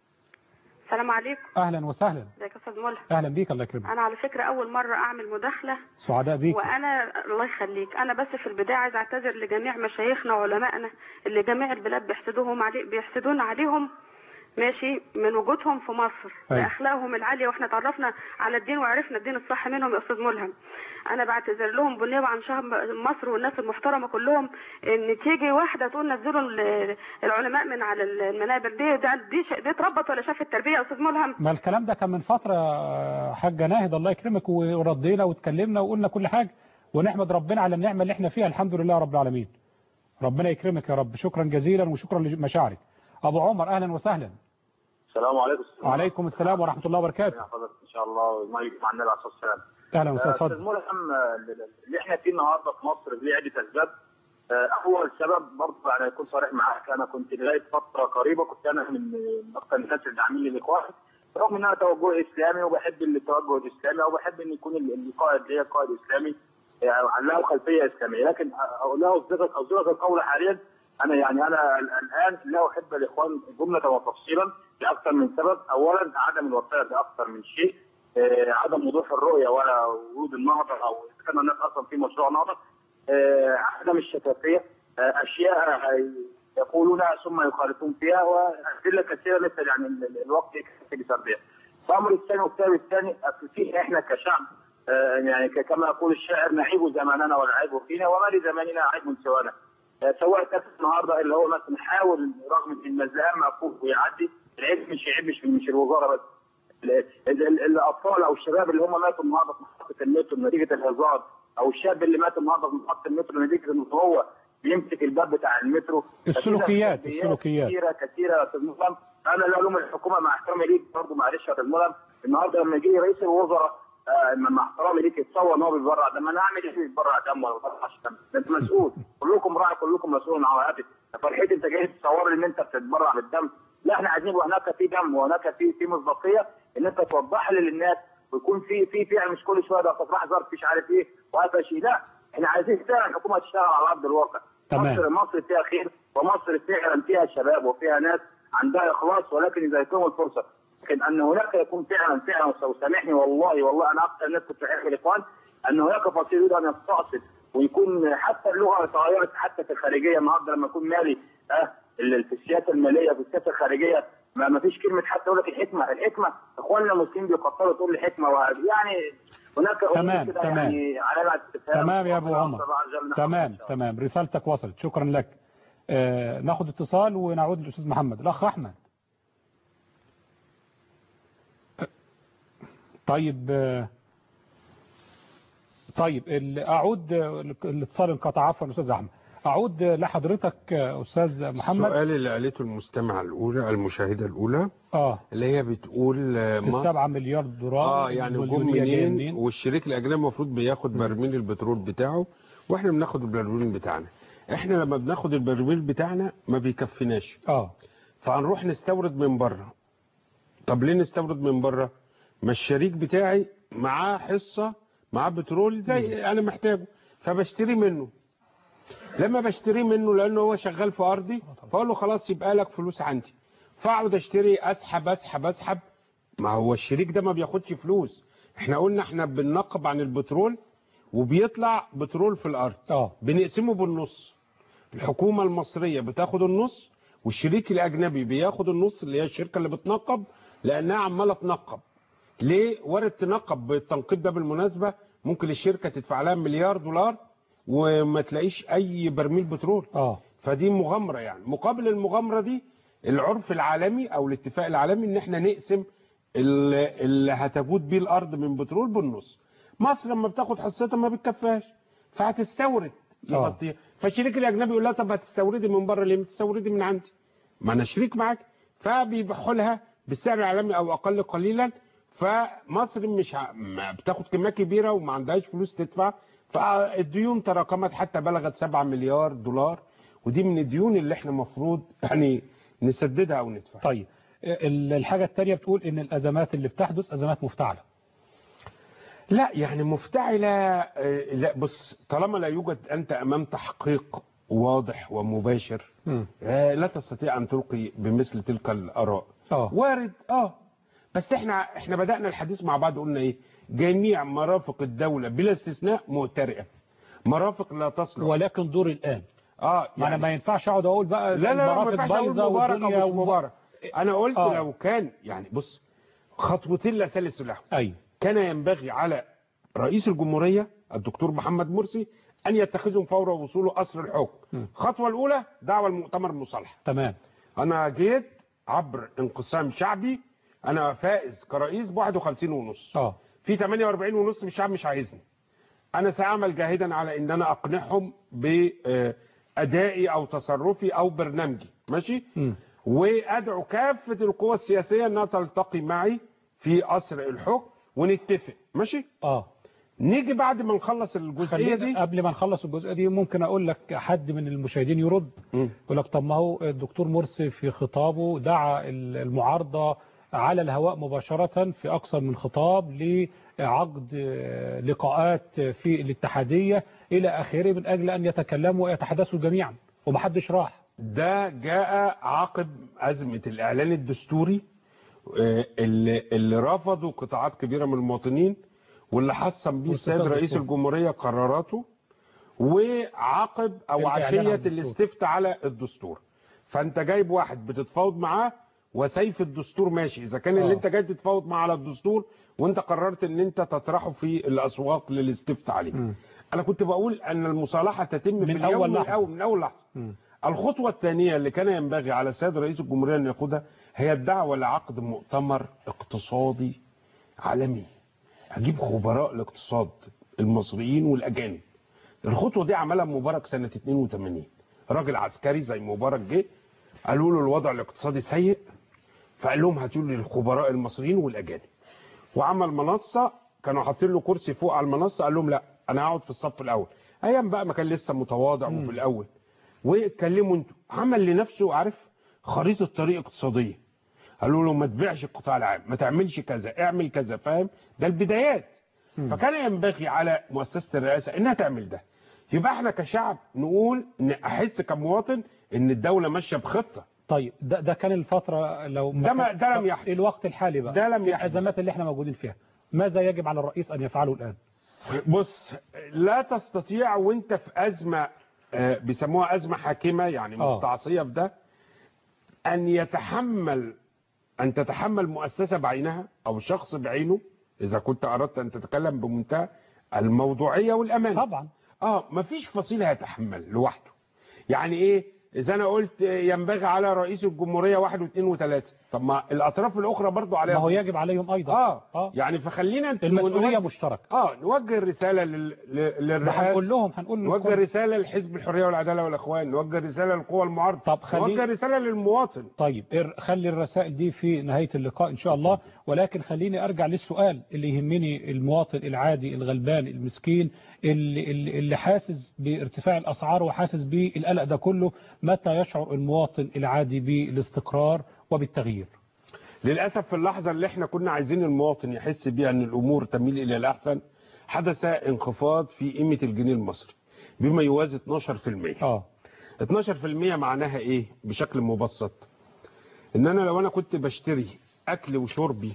السلام عليكم. اهلا وسهلا. ازيك يا استاذ ملهم؟ اهلا بيك، الله يكرمك. انا على فكره اول مره اعمل مداخله. سعداء بيك. وانا الله يخليك، انا بس في البدايه عايز اعتذر لجميع مشايخنا وعلمائنا اللي جميع البلاد بيحسدوهم علي بيحسدون عليهم ماشي من وجودهم في مصر باخلاقهم العاليه، واحنا تعرفنا على الدين وعرفنا الدين الصح منهم يا استاذ ملهم. انا بعتذر لهم بالنيابه عن شعب مصر والناس المحترمه كلهم، ان تيجي واحده تقول نزلوا العلماء من على المنابر دي، ده دي دي اتربت ولا شافت التربيه يا استاذ ملهم؟ ما الكلام ده كان من فتره حاجه ناهد، الله يكرمك، وردينا واتكلمنا وقلنا كل حاجه، ونحمد ربنا على النعمه اللي احنا فيها، الحمد لله رب العالمين. ربنا يكرمك يا رب. شكرا جزيلا وشكرا لمشاعرك. ابو عمر اهلا وسهلا. السلام عليكم. وعليكم السلام ورحمه الله وبركاته. ان شاء الله ما يجي مع النبي عليه الصلاه والسلام. اهلا وسهلا. اتفضل. استاذ ملهم، اللي احنا فيه النهارده في مصر ليه عده اسباب. اول سبب برضه يعني اكون صريح معاك، انا كنت لغايه فتره قريبه كنت انا من اكثر الناس اللي داعمين للاخوان، رغم ان انا توجه اسلامي وبحب التوجه الاسلامي او بحب ان يكون القائد ليا قائد اسلامي يعني له خلفيه اسلاميه، لكن لا اصدقك اصدقك القول حاليا انا يعني انا الان لا احب الاخوان جمله وتفصيلا لاكثر من سبب. اولا عدم الوفاء باكثر من شيء، عدم وضوح الرؤيه ولا وجود النهضه او اذا كان الناس اصلا في مشروع نهضه، عدم الشفافيه، اشياء يقولونها ثم يخالفون فيها، وادله كثيره لسه يعني الوقت يكفي بسردها. الامر الثاني والسبب الثاني في احنا كشعب يعني كما يقول الشاعر نعيب زماننا والعيب فينا وما لزماننا عيب سوانا. سواء كان النهارده اللي هو مثلا نحاول رغم ان الزهام مفهوم ويعدي، العيب مش عيب مش مش الوزاره بس. الاطفال او الشباب اللي هم ماتوا النهارده في محطه المترو نتيجه الهزار، او الشاب اللي مات النهارده في محطه المترو نتيجه ان هو بيمسك الباب بتاع المترو. السلوكيات السلوكيات كثيره كثيره يا استاذ ملهم. انا لا الوم الحكومه مع احترامي ليك برضه معلش يا استاذ ملهم، النهارده لما يجي رئيس الوزراء آه مع احترامي ليك يتصور ان هو بيتبرع دم، انا اعمل ايه بيتبرع دم ولا بيتبرعش دم؟ انت مسؤول، كلكم راعي كلكم مسؤول عن عواقبك. فرحتي انت جاي تصور لي ان انت بتتبرع بالدم، لا احنا عايزين وهناك في دم وهناك في في مصداقيه ان انت توضح لي للناس ويكون في في فعل، مش كل شويه ده تفرح ظرف مش عارف ايه وهذا شيء، لا احنا عايزين فعلا الحكومه تشتغل على ارض الواقع. تمام. مصر مصر فيها خير، ومصر فعلا فيها شباب وفيها ناس عندها اخلاص، ولكن اذا يكون الفرصه لكن ان هناك يكون فعلا فعلا وسامحني والله والله انا اكثر الناس كنت احب الاخوان ان هناك فصيل يريد ان يستقصد ويكون حتى اللغه تغيرت حتى في الخارجيه. النهارده لما يكون مالي اه في السياسه الماليه في السياسه الخارجيه ما, ما فيش كلمه حتى يقول لك الحكمه، الحكمه اخواننا المسلمين بيقطروا تقول الحكمه يعني هناك تمام تمام يعني علامه تمام يا ابو عمر. تمام تمام رسالتك وصلت، شكرا لك. آه ناخد اتصال ونعود للاستاذ محمد. الاخ احمد. طيب آه طيب اعود الاتصال انقطع عفوا استاذ احمد. اعود لحضرتك استاذ محمد. السؤال اللي قالته المستمعه الاولى المشاهده الاولى اه اللي هي بتقول السبعة مليار دولار اه يعني جم منين، والشريك الاجنبي المفروض بياخد برميل البترول بتاعه واحنا بناخد البرميل بتاعنا. احنا لما بناخد البرميل بتاعنا ما بيكفيناش اه فهنروح نستورد من بره. طب ليه نستورد من بره؟ ما الشريك بتاعي معاه حصه معاه بترول زي انا محتاجه فبشتري منه. لما بشتري منه لانه هو شغال في ارضي فاقول له خلاص يبقى لك فلوس عندي، فاقعد اشتري اسحب اسحب اسحب. ما هو الشريك ده ما بياخدش فلوس. احنا قلنا احنا بننقب عن البترول وبيطلع بترول في الارض اه بنقسمه بالنص. الحكومه المصريه بتاخد النص والشريك الاجنبي بياخد النص اللي هي الشركه اللي بتنقب لانها عماله تنقب. ليه؟ وارد تنقب بالتنقيب ده بالمناسبه ممكن الشركه تدفع لها مليار دولار وما تلاقيش اي برميل بترول. اه فدي مغامره يعني. مقابل المغامره دي العرف العالمي او الاتفاق العالمي ان احنا نقسم اللي, اللي هتجود بيه الارض من بترول بالنص. مصر لما بتاخد حصتها ما بتكفاش فهتستورد يغطيها. فالشريك الاجنبي يقول لها طب هتستوردي من بره ليه؟ ما تستوردي من عندي، ما انا شريك معاك. فبيبيعوا لها بالسعر العالمي او اقل قليلا. فمصر مش ع... بتاخد كميه كبيره وما عندهاش فلوس تدفع، فالديون تراكمت حتى بلغت سبعة مليار دولار، ودي من الديون اللي احنا المفروض يعني نسددها او ندفع. طيب الحاجه الثانيه بتقول ان الازمات اللي بتحدث ازمات مفتعله. لا يعني مفتعله، لا بص، طالما لا يوجد انت امام تحقيق واضح ومباشر م. لا تستطيع ان تلقي بمثل تلك الاراء. اه وارد اه بس احنا احنا بدانا الحديث مع بعض قلنا ايه؟ جميع مرافق الدوله بلا استثناء مهترئه، مرافق لا تصلح. ولكن دور الان اه يعني انا ما ينفعش اقعد اقول بقى لا لا ما ينفعش اقول مبارك او مش مبارك. انا قلت آه. لو كان يعني بص خطوتين لا ثالث لهم. ايوه كان ينبغي على رئيس الجمهوريه الدكتور محمد مرسي ان يتخذهم فور وصوله قصر الحكم. الخطوه الاولى دعوه المؤتمر المصالحه. تمام. انا جيت عبر انقسام شعبي، انا فائز كرئيس ب واحد وخمسين ونص. اه في ثمانية وأربعين ونص من الشعب مش عايزني. انا ساعمل جاهدا على ان انا اقنعهم بادائي او تصرفي او برنامجي، ماشي؟ م. وادعو كافه القوى السياسيه انها تلتقي معي في قصر الحكم ونتفق، ماشي؟ اه نيجي بعد ما نخلص الجزئيه دي. قبل ما نخلص الجزئيه دي ممكن اقول لك حد من المشاهدين يرد يقول لك طب ما هو الدكتور مرسي في خطابه دعا المعارضه على الهواء مباشره في اكثر من خطاب لعقد لقاءات في الاتحاديه الى اخره من اجل ان يتكلموا ويتحدثوا جميعا ومحدش راح. ده جاء عقب ازمه الاعلان الدستوري اللي, اللي رفضوا قطاعات كبيره من المواطنين واللي حسم بيه السيد رئيس الجمهورية قراراته، وعقب او عشية الاستفتاء على الدستور. فانت جايب واحد بتتفاوض معاه وسيف الدستور ماشي، اذا كان آه. اللي انت جاي تتفاوض معاه على الدستور وانت قررت ان انت تطرحه في الاسواق للاستفتاء عليه. م. انا كنت بقول ان المصالحة تتم من في اليوم أول لحظة. الأول من اول لحظة. م. الخطوة الثانية اللي كان ينبغي على السيد رئيس الجمهورية ان ياخدها هي الدعوة لعقد مؤتمر اقتصادي عالمي. هجيب خبراء الاقتصاد المصريين والاجانب. الخطوه دي عملها مبارك سنه اتنين وتمانين، راجل عسكري زي مبارك جه قالوا له الوضع الاقتصادي سيء، فقال لهم هاتوا لي الخبراء المصريين والاجانب. وعمل منصه كانوا حاطين له كرسي فوق على المنصه، قال لهم لا انا هقعد في الصف الاول. ايام بقى ما كان لسه متواضع م. وفي الاول واتكلموا انتوا. عمل لنفسه عارف خريطه طريق اقتصاديه، قالوا له ما تبيعش القطاع العام، ما تعملش كذا، اعمل كذا، فاهم؟ ده البدايات. م. فكان ينبغي على مؤسسة الرئاسة انها تعمل ده. يبقى احنا كشعب نقول ان احس كمواطن ان الدولة ماشية بخطة. طيب ده ده كان الفترة لو ده ما ده لم يحدث. الوقت الحالي بقى ده لم يحدث. الازمات اللي احنا موجودين فيها ماذا يجب على الرئيس ان يفعله الان؟ بص لا تستطيع وانت في ازمة بيسموها ازمة حاكمة يعني مستعصية في ده ان يتحمل أن تتحمل مؤسسة بعينها أو شخص بعينه إذا كنت أردت أن تتكلم بمنتهى الموضوعية والأمان. طبعا آه مفيش فصيل هيتحمل لوحده. يعني إيه؟ إذا أنا قلت ينبغي على رئيس الجمهورية واحد واثنين وثلاثة، طب ما الأطراف الأخرى برضو عليها. ما هو يجب عليهم أيضا. آه, آه. يعني فخلينا المسؤولية مشتركة. آه نوجه الرسالة لل... للرئاسة. هنقول لهم هنقول لهم نوجه رسالة لحزب الحرية والعدالة والإخوان، نوجه رسالة للقوى المعارضة. طب خلي... نوجه رسالة للمواطن. طيب خلي الرسائل دي في نهاية اللقاء إن شاء الله، ولكن خليني أرجع للسؤال اللي يهمني المواطن العادي الغلبان المسكين اللي, اللي, اللي حاسس بارتفاع الأسعار وحاسس بالقلق ده كله. متى يشعر المواطن العادي بالاستقرار وبالتغيير؟ للأسف في اللحظة اللي احنا كنا عايزين المواطن يحس بيها أن الأمور تميل إلى الأحسن حدث انخفاض في قيمة الجنيه المصري بما يوازي اتناشر في المية. اه اتناشر في المية معناها ايه بشكل مبسط؟ ان انا لو انا كنت بشتري اكل وشربي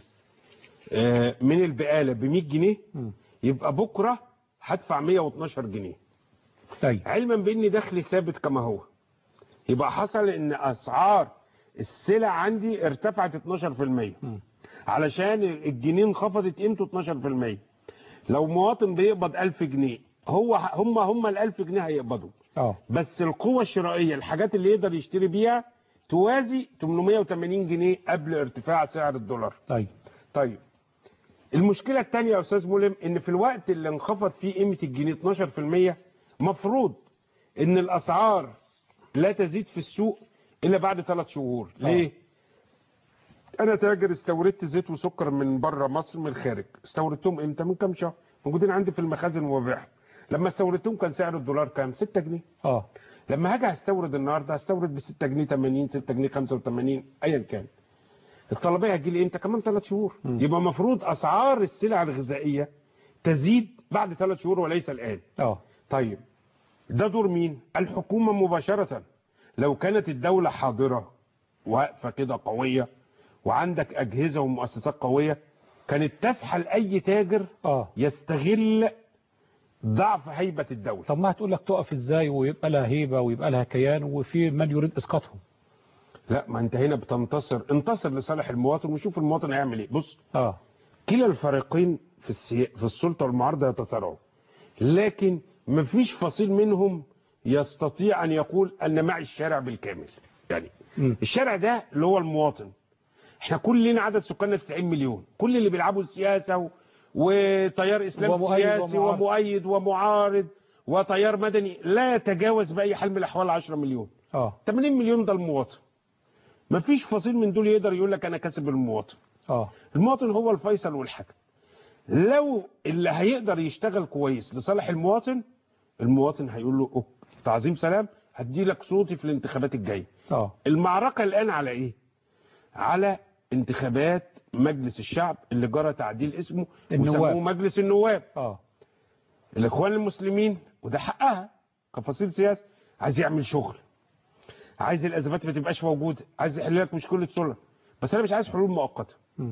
من البقالة ب مية جنيه يبقى بكرة هدفع مية واتناشر جنيه. طيب. علما بان دخلي ثابت كما هو، يبقى حصل ان اسعار السلع عندي ارتفعت اتناشر في المية. علشان الجنيه انخفضت قيمته اتناشر في المية. لو مواطن بيقبض ألف جنيه هو هم هم ال ألف جنيه هيقبضوا اه بس القوه الشرائيه الحاجات اللي يقدر يشتري بيها توازي ثمانمائة وثمانين جنيه قبل ارتفاع سعر الدولار. طيب طيب المشكله الثانيه يا استاذ ملهم ان في الوقت اللي انخفض فيه قيمه الجنيه اتناشر في المية مفروض ان الاسعار لا تزيد في السوق الا بعد ثلاث شهور. ليه؟ انا تاجر استوردت زيت وسكر من بره مصر من الخارج، استوردتهم امتى؟ من كام شهر، موجودين عندي في المخازن وببيعهم. لما استوردتهم كان سعر الدولار كام؟ ستة جنيه. اه لما هاجي استورد النهارده هستورد ب ستة جنيه ثمانين، ستة جنيه خمسة وثمانين ايا كان. الطلبيه هتجي لي امتى؟ كمان ثلاث شهور. م. يبقى المفروض اسعار السلع الغذائيه تزيد بعد ثلاث شهور وليس الان. اه طيب ده دور مين؟ الحكومه مباشره. لو كانت الدوله حاضره واقفه كده قويه وعندك اجهزه ومؤسسات قويه كانت تسحل اي تاجر اه يستغل ضعف هيبه الدوله. طب ما هتقول لك تقف ازاي ويبقى لها هيبه ويبقى لها كيان وفي من يريد اسقاطهم؟ لا ما انت هنا بتنتصر، انتصر لصالح المواطن وشوف المواطن هيعمل ايه. بص اه كلا الفريقين في السي... في السلطه والمعارضه يتصارعوا، لكن مفيش فصيل منهم يستطيع ان يقول ان معي الشارع بالكامل. يعني م. الشارع ده اللي هو المواطن. احنا كلنا عدد سكاننا تسعين مليون، كل اللي بيلعبوا سياسه و... وتيار اسلامي سياسي ومؤيد. ومؤيد ومعارض وتيار مدني لا يتجاوز باي حال من الاحوال عشرة مليون. اه ثمانين مليون ده المواطن. مفيش فصيل من دول يقدر يقول لك انا كسب المواطن. اه المواطن هو الفيصل والحكم. لو اللي هيقدر يشتغل كويس لصالح المواطن، المواطن هيقول له تعظيم سلام هدي لك صوتي في الانتخابات الجايه. اه المعركه الان على ايه؟ على انتخابات مجلس الشعب اللي جرى تعديل اسمه وسموه مجلس النواب. اه الاخوان المسلمين وده حقها كفصيل سياسي عايز يعمل شغل، عايز الازمات ما تبقاش موجوده، عايز يحل لك مشكله سلة، بس انا مش عايز حلول مؤقته.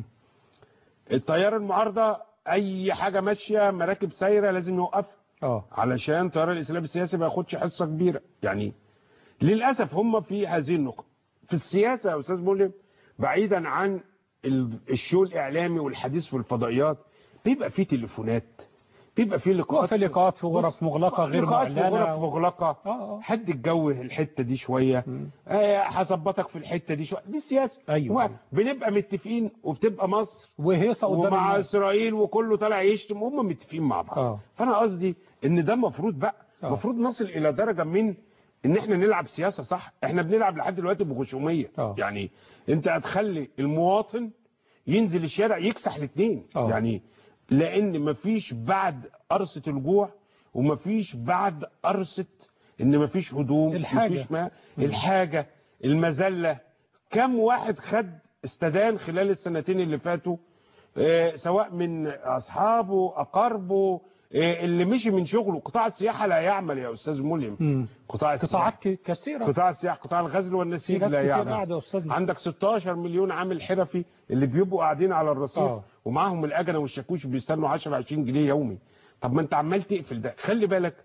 التيار المعارضه اي حاجه ماشيه مراكب سايره لازم يوقف اه علشان التيار الاسلامي السياسي ما ياخدش حصه كبيره. يعني للاسف هم في هذه النقطه. في السياسه يا استاذ ملهم بعيدا عن الشو الاعلامي والحديث في الفضائيات بيبقى فيه تليفونات، بيبقى فيه لقاءات في لقاءات في غرف مغلقه غير معلنه، في غرف مغلقه آه. حد الجو الحته دي شويه هظبطك آه في الحته دي شويه، دي السياسه. ايوه بنبقى متفقين وبتبقى مصر وهيصه ومع اسرائيل وكله طالع يشتم وهم متفقين مع بعض. آه. فانا قصدي ان ده المفروض بقى المفروض آه. نصل الى درجه من ان احنا نلعب سياسه صح. احنا بنلعب لحد دلوقتي بغشوميه. آه. يعني انت هتخلي المواطن ينزل الشارع يكسح الاثنين. آه. يعني لان مفيش بعد قرصه الجوع ومفيش بعد قرصه ان مفيش هدوم، الحاجه مفيش ما الحاجه المذله. كم واحد خد استدان خلال السنتين اللي فاتوا اه سواء من اصحابه اقاربه اه اللي مشي من شغله. قطاع السياحه لا يعمل يا استاذ ملهم. قطاع قطاعات كثيره. قطاع السياحه قطاع الغزل والنسيج لا يعمل. عندك ستاشر مليون عامل حرفي اللي بيبقوا قاعدين على الرصيف آه. ومعاهم الاجنه والشاكوش بيستنوا عشرة عشرين جنيه يومي. طب ما انت عمال تقفل ده. خلي بالك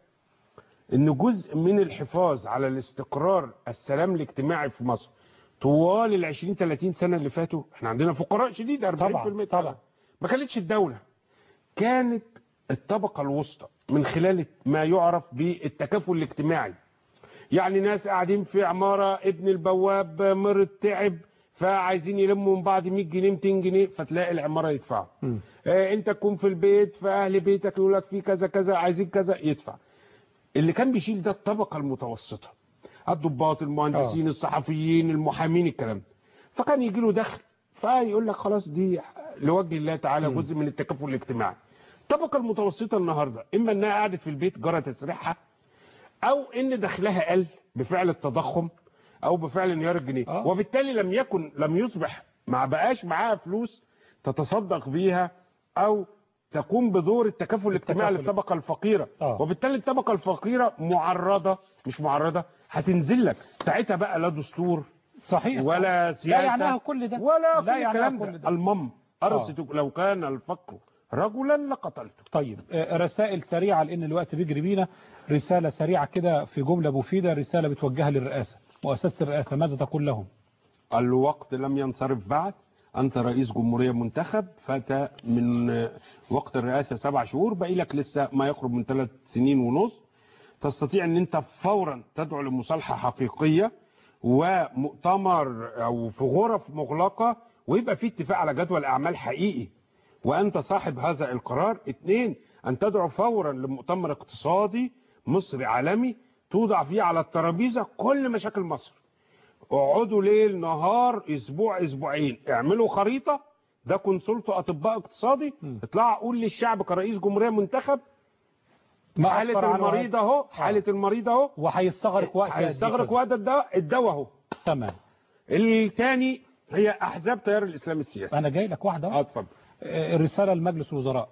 ان جزء من الحفاظ على الاستقرار السلام الاجتماعي في مصر طوال ال عشرين ثلاثين سنه اللي فاتوا احنا عندنا فقراء شديد أربعين بالمية طبعا طبعا ما كانتش الدوله، كانت الطبقه الوسطى من خلال ما يعرف بالتكافل الاجتماعي. يعني ناس قاعدين في عماره ابن البواب مرض تعب فعايزين يلموا من بعض مية جنيه ميتين جنيه فتلاقي العماره يدفعوا. آه انت تكون في البيت فاهل بيتك يقول لك في كذا كذا عايزين كذا يدفع. اللي كان بيشيل ده الطبقه المتوسطه، الضباط المهندسين آه. الصحفيين المحامين الكلام ده. فكان يجي له دخل فيقول لك خلاص دي لوجه الله تعالى جزء من التكافل الاجتماعي. الطبقه المتوسطه النهارده اما انها قعدت في البيت جرى تسريحها او ان دخلها قل بفعل التضخم او بفعل انهيار الجنيه. آه. وبالتالي لم يكن لم يصبح ما بقاش معاها فلوس تتصدق بيها او تقوم بدور التكافل الاجتماعي للطبقه الفقيره. آه. وبالتالي الطبقه الفقيره معرضه مش معرضه هتنزل لك ساعتها بقى لا دستور صحيح ولا سياسه لا يعنيها كل ده ولا لا كل الكلام ده. ده المم أرسل آه. لو كان الفقر رجلا لقتلته. طيب رسائل سريعه لان الوقت بيجري بينا. رساله سريعه كده في جمله مفيده، رساله بتوجهها للرئاسه مؤسسه الرئاسه، ماذا تقول لهم؟ الوقت لم ينصرف بعد، انت رئيس جمهوريه منتخب، فات من وقت الرئاسه سبع شهور، باقي لك لسه ما يقرب من ثلاث سنين ونص. تستطيع ان انت فورا تدعو لمصالحه حقيقيه ومؤتمر او في غرف مغلقه، ويبقى في اتفاق على جدول اعمال حقيقي وانت صاحب هذا القرار. اثنين، ان تدعو فورا لمؤتمر اقتصادي مصري عالمي توضع فيه على الترابيزه كل مشاكل مصر. اقعدوا ليل نهار اسبوع اسبوعين، اعملوا خريطه، ده كونسلت اطباء اقتصادي، اطلع قول للشعب كرئيس جمهوريه منتخب حاله المريض اهو، حاله المريض اهو، وهيستغرق وقت هيستغرق وقت الدواء الدواء اهو. تمام. الثاني هي احزاب تيار الاسلام السياسي. انا جاي لك واحده اه اتفضل. الرساله لمجلس الوزراء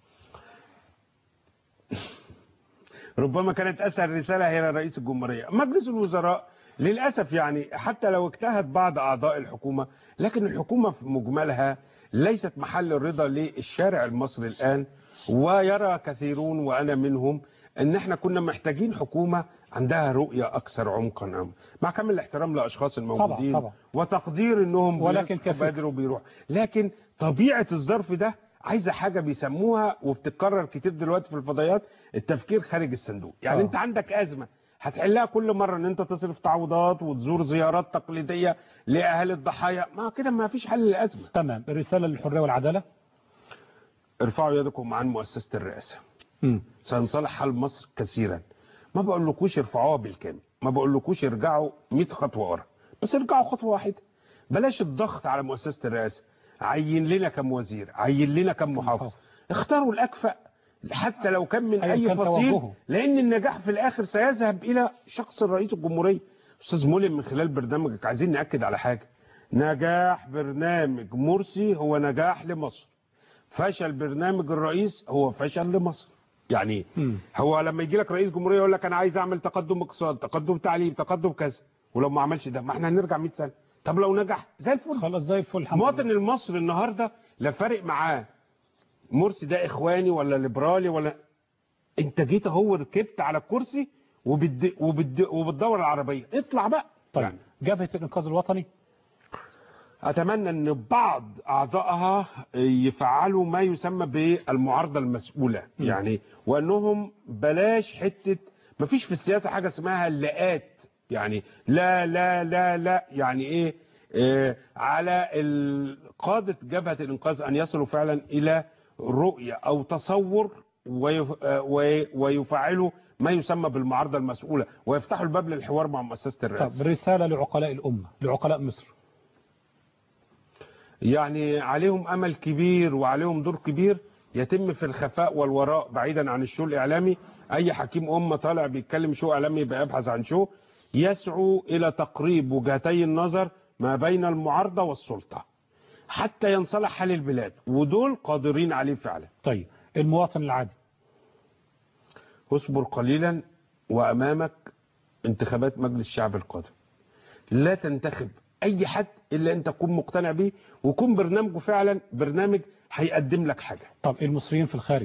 ربما كانت اسهل رساله هي لرئيس الجمهوريه. مجلس الوزراء للاسف يعني حتى لو اجتهد بعض اعضاء الحكومه، لكن الحكومه في مجملها ليست محل الرضا للشارع المصري الان، ويرى كثيرون وانا منهم ان احنا كنا محتاجين حكومه عندها رؤيه اكثر عمقا، مع كامل الاحترام لاشخاص الموجودين طبعا طبعا. وتقدير انهم ولكن بيبادروا وبيروحوا، لكن طبيعه الظرف ده عايزه حاجه بيسموها وبتتكرر كتير دلوقتي في الفضائيات التفكير خارج الصندوق. يعني أوه. انت عندك ازمه هتحلها كل مره ان انت تصرف تعويضات وتزور زيارات تقليديه لاهالي الضحايا، ما كده ما فيش حل للازمه. تمام. الرساله للحريه والعداله، ارفعوا يدكم عن مؤسسه الرئاسه. امم سينصلح حال مصر كثيرا. ما بقولكوش ارفعوها بالكامل، ما بقولكوش ارجعوا مئة خطوه ورا، بس ارجعوا خطوه واحده. بلاش الضغط على مؤسسه الرئاسه. عين لنا كم وزير، عين لنا كم محافظ، اختاروا الاكفأ حتى لو كان من اي فصيل، لان النجاح في الاخر سيذهب الى شخص الرئيس الجمهوريه. استاذ مولم، من خلال برنامجك عايزين ناكد على حاجه، نجاح برنامج مرسي هو نجاح لمصر، فشل برنامج الرئيس هو فشل لمصر. يعني م. هو لما يجي لك رئيس جمهوريه يقول لك انا عايز اعمل تقدم اقتصاد، تقدم تعليم، تقدم كذا، ولو ما عملش ده ما احنا هنرجع مئة سنه. طب لو نجح زي الفل، خلاص زي الفل. المواطن المصري النهارده لا فارق معاه مرسي ده اخواني ولا ليبرالي ولا، انت جيت اهو ركبت على الكرسي وبد... وبد... وبتدور العربيه، اطلع بقى. طيب يعني جبهه الانقاذ الوطني، اتمنى ان بعض اعضائها يفعلوا ما يسمى بالمعارضه المسؤوله، م. يعني وانهم بلاش حته، ما فيش في السياسه حاجه اسمها اللاءات، يعني لا لا لا لا، يعني ايه, إيه على قاده جبهه الانقاذ ان يصلوا فعلا الى رؤيه او تصور ويفعلوا ما يسمى بالمعارضه المسؤوله ويفتحوا الباب للحوار مع مؤسسه الرئاسه. طب رساله لعقلاء الامه، لعقلاء مصر. يعني عليهم امل كبير وعليهم دور كبير يتم في الخفاء والوراء بعيدا عن الشو الاعلامي. اي حكيم امه طالع بيتكلم شو اعلامي يبقى يبحث عن شو، يسعوا الى تقريب وجهتي النظر ما بين المعارضه والسلطه حتى ينصلح حال البلاد، ودول قادرين عليه فعلا. طيب المواطن العادي، اصبر قليلا وامامك انتخابات مجلس الشعب القادم. لا تنتخب اي حد الا انت تكون مقتنع بيه ويكون برنامجه فعلا برنامج هيقدم لك حاجه. طب المصريين في الخارج،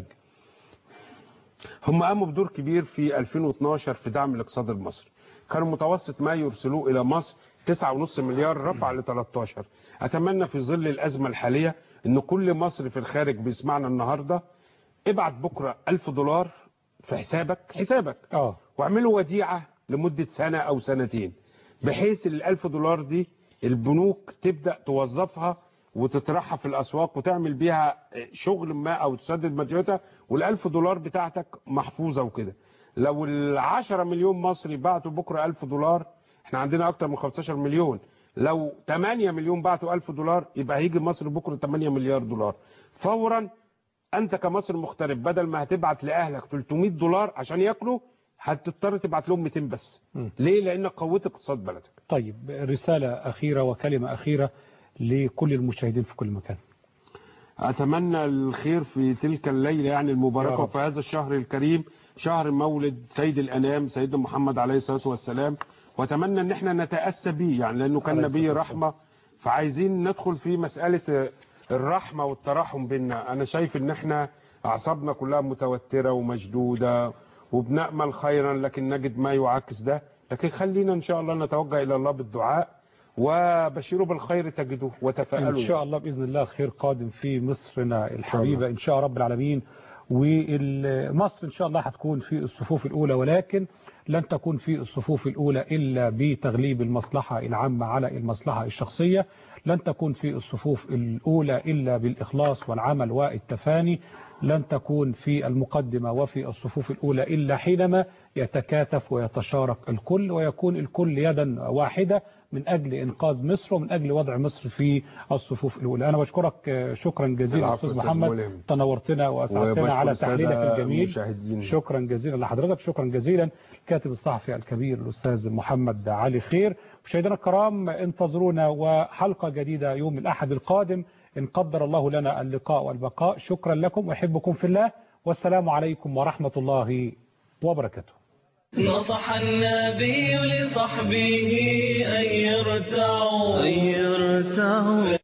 هم قاموا بدور كبير في ألفين واثناشر في دعم الاقتصاد المصري، كانوا متوسط ما يرسلوه الى مصر تسعة ونص مليار، رفع ل ثلاثة عشر. اتمنى في ظل الازمه الحاليه ان كل مصري في الخارج بيسمعنا النهارده ابعت بكره ألف دولار في حسابك حسابك اه واعملوا وديعه لمده سنه او سنتين، بحيث ال ألف دولار دي البنوك تبدا توظفها وتطرحها في الاسواق وتعمل بيها شغل ما او تسدد مديونتها، والألف دولار بتاعتك محفوظه وكده. لو العشرة مليون مصري بعتوا بكره ألف دولار، احنا عندنا اكتر من خمستاشر مليون، لو ثمانية مليون بعتوا ألف دولار يبقى هيجي مصر بكره ثمانية مليار دولار فورا. انت كمصر مغترب بدل ما هتبعت لاهلك ثلاثمئة دولار عشان ياكلوا هتضطر تبعت لهم مئتين بس. م. ليه؟ لانك قوت اقتصاد بلدك. طيب رساله اخيره وكلمه اخيره لكل المشاهدين في كل مكان. اتمنى الخير في تلك الليله يعني المباركه وفي هذا الشهر الكريم، شهر مولد سيد الانام سيدنا محمد عليه الصلاه والسلام، واتمنى ان احنا نتاسى به يعني لانه كان نبي رحمه، فعايزين ندخل في مساله الرحمه والتراحم بيننا. انا شايف ان احنا اعصابنا كلها متوتره ومشدوده وبنأمل خيرا لكن نجد ما يعاكس ده، لكن خلينا ان شاء الله نتوجه الى الله بالدعاء وبشروا بالخير تجدوه وتفائلوا. إن شاء الله بإذن الله خير قادم في مصرنا الحبيبة إن شاء رب العالمين. ومصر إن شاء الله هتكون في الصفوف الأولى، ولكن لن تكون في الصفوف الأولى إلا بتغليب المصلحة العامة على المصلحة الشخصية، لن تكون في الصفوف الأولى إلا بالإخلاص والعمل والتفاني، لن تكون في المقدمة وفي الصفوف الأولى إلا حينما يتكاتف ويتشارك الكل ويكون الكل يدا واحدة من أجل إنقاذ مصر ومن أجل وضع مصر في الصفوف الأولى. أنا بشكرك شكرا جزيلا أستاذ محمد، تنورتنا وأسعدتنا على تحليلك الجميل. شكرا جزيلا لحضرتك، شكرا جزيلا الكاتب الصحفي الكبير الأستاذ محمد علي خير. مشاهدينا الكرام انتظرونا وحلقة جديدة يوم الأحد القادم إن قدر الله لنا اللقاء والبقاء. شكرا لكم وأحبكم في الله، والسلام عليكم ورحمة الله وبركاته. نصح النبي لصحبه أن يرتعوا أن يرتعوا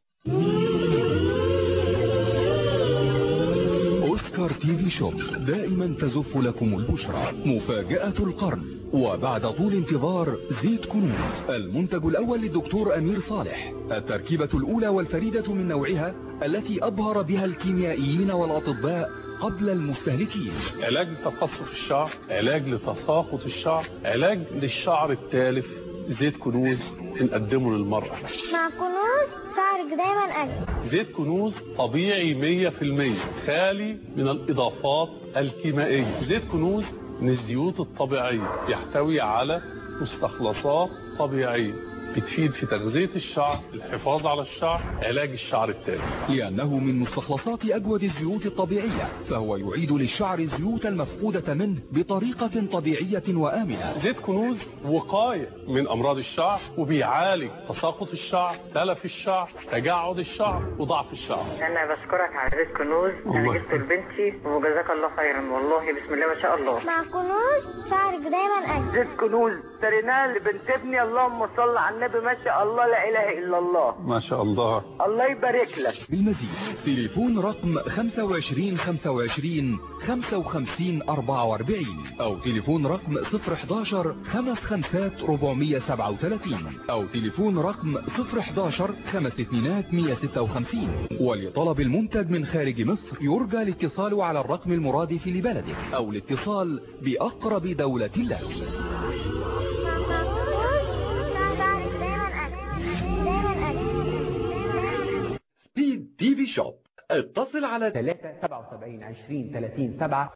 أوسكار تي في شوب دائما تزف لكم البشرى. مفاجأة القرن، وبعد طول انتظار زيت كنوز، المنتج الأول للدكتور أمير صالح، التركيبة الأولى والفريدة من نوعها التي أبهر بها الكيميائيين والأطباء قبل المستهلكين. علاج لتقصف الشعر، علاج لتساقط الشعر، علاج للشعر التالف. زيت كنوز بنقدمه للمرأة. مع كنوز شعرك دايما أجمل. زيت كنوز طبيعي مية في المية، خالي من الإضافات الكيميائية. زيت كنوز من الزيوت الطبيعية، يحتوي على مستخلصات طبيعية بتفيد في تغذية الشعر، الحفاظ على الشعر، علاج الشعر التالف. لأنه من مستخلصات أجود الزيوت الطبيعية، فهو يعيد للشعر الزيوت المفقودة منه بطريقة طبيعية وآمنة. زيت كنوز وقاية من أمراض الشعر، وبيعالج تساقط الشعر، تلف الشعر، تجعد الشعر، وضعف الشعر. أنا بشكرك على زيت كنوز، أنا جبته لبنتي وجزاك الله خيرا، والله بسم الله ما شاء الله. مع كنوز شعرك دايما أجمل. زيت كنوز اشتريناه لبنت ابني، اللهم صل على النبي، ما شاء الله لا اله الا الله، ما شاء الله، الله يبارك لك. بالمزيد تليفون رقم خمسة وعشرين خمسة وعشرين خمسة وخمسين أربعة وأربعين او تليفون رقم صفر حداشر خمس خمسات ربعمية سبعة وثلاثين او تليفون رقم صفر حداشر خمس اتنينات مية ستة وخمسين. ولطلب المنتج من خارج مصر يرجى الاتصال على الرقم المرادف لبلدك او الاتصال بأقرب دولة لك. سبيد تي في شوب، اتصل على ثلاثة سبعة وسبعين عشرين ثلاثين سبعة.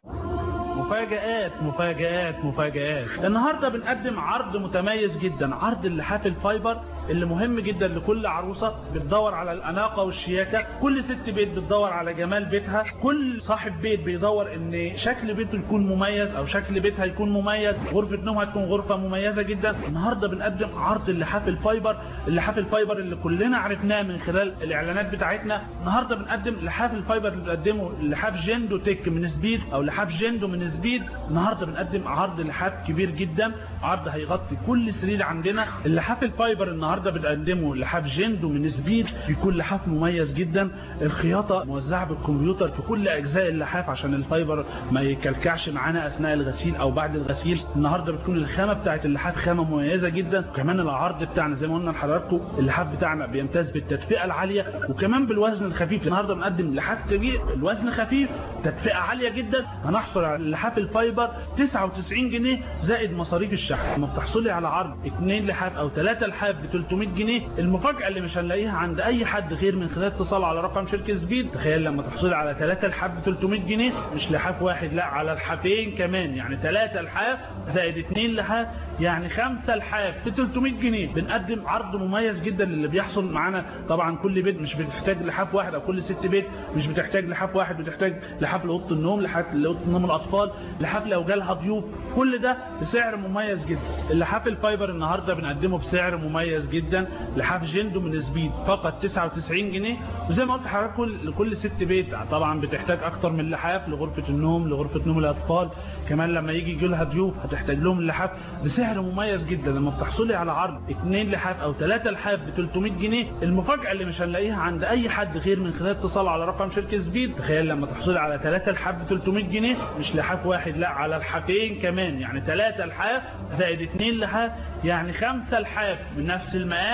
مفاجآت مفاجآت مفاجآت. النهاردة بنقدم عرض متميز جدا، عرض اللحاف الفايبر اللي مهم جدا لكل عروسة بتدور على الأناقة والشياكة، كل ست بيت بتدور على جمال بيتها، كل صاحب بيت بيدور ان شكل بيته يكون مميز او شكل بيتها يكون مميز، غرفة نومها تكون غرفة مميزة جدا. النهاردة بنقدم عرض اللحاف الفايبر، اللحاف الفايبر اللي كلنا عرفناه من خلال الاعلانات بتاعتنا. النهاردة بنقدم لحاف الفايبر اللي بنقدمه لحاف جندو تك من سبيد او لحاف جندو من سبيد. النهاردة بنقدم عرض لحاف كبير جدا، عرض هيغطي كل سرير عندنا. اللحاف الفايبر النهاردة بنقدمه لحاف جندو من سبيد، بيكون لحاف مميز جدا، الخياطة موزعة بالكمبيوتر في كل اجزاء اللحاف عشان الفايبر ما يكلكعش معانا اثناء الغسيل او بعد الغسيل. النهاردة بتكون الخامة بتاعت اللحاف خامة مميزة جدا، وكمان العرض بتاعنا زي ما قلنا لحضراتكم اللحاف بتاعنا بيمتاز بالتدفئة العالية وكمان بالوزن الخفيف. النهاردة بنقدم لحاف كبير الوزن خفيف، تدفئة عالية جدا. هنحصل على اللحاف الفايبر تسعة وتسعين جنيه زائد مصاريف الشحن. لما بتحصلي على عرض اثنين لحاف او ثلاثة لحاف ب ثلاثمية جنيه، المفاجأة اللي مش هنلاقيها عند اي حد غير من خلال اتصال على رقم شركة سبيد. تخيل لما تحصلي على ثلاثة لحاف ب ثلاثمية جنيه، مش لحاف واحد، لا على لحافين كمان، يعني ثلاثة لحاف زائد اثنين لحاف يعني خمسة لحاف ب ثلاثمية جنيه. بنقدم عرض مميز جدا للي بيحصل معانا. طبعا كل بيت مش بتحتاج لحاف واحد او كل ست بيت مش بتحتاج لحاف واحد، بتحتاج لحاف لاوضه النوم، لحاف لاوضه نوم الاطفال، لحاف لو جالها ضيوف، كل ده بسعر مميز جدا. اللحاف الفايبر النهارده بنقدمه بسعر مميز جدا، لحاف جندو من سبيد فقط تسعة وتسعين جنيه. وزي ما قلت لحضراتكم لكل ست بيت طبعا بتحتاج اكتر من لحاف، لغرفه النوم، لغرفه نوم الاطفال، كمان لما يجي يجي لها ضيوف هتحتاج لهم اللحاف بسعر مميز جدا. لما بتحصلي على عرض اثنين لحاف او ثلاثة لحاف ب ثلاثمية جنيه، المفاجاه اللي مش هنلاقيها عند اي حد غير من خلال اتصال على رقم شركه سبيد. تخيل لما تحصلي على ثلاثة لحاف ب ثلاثمية جنيه، مش لحاف واحد، لا على لحافين كمان، يعني ثلاثة لحاف زائد اثنين لحاف يعني خمسة لحاف من نفس المقاس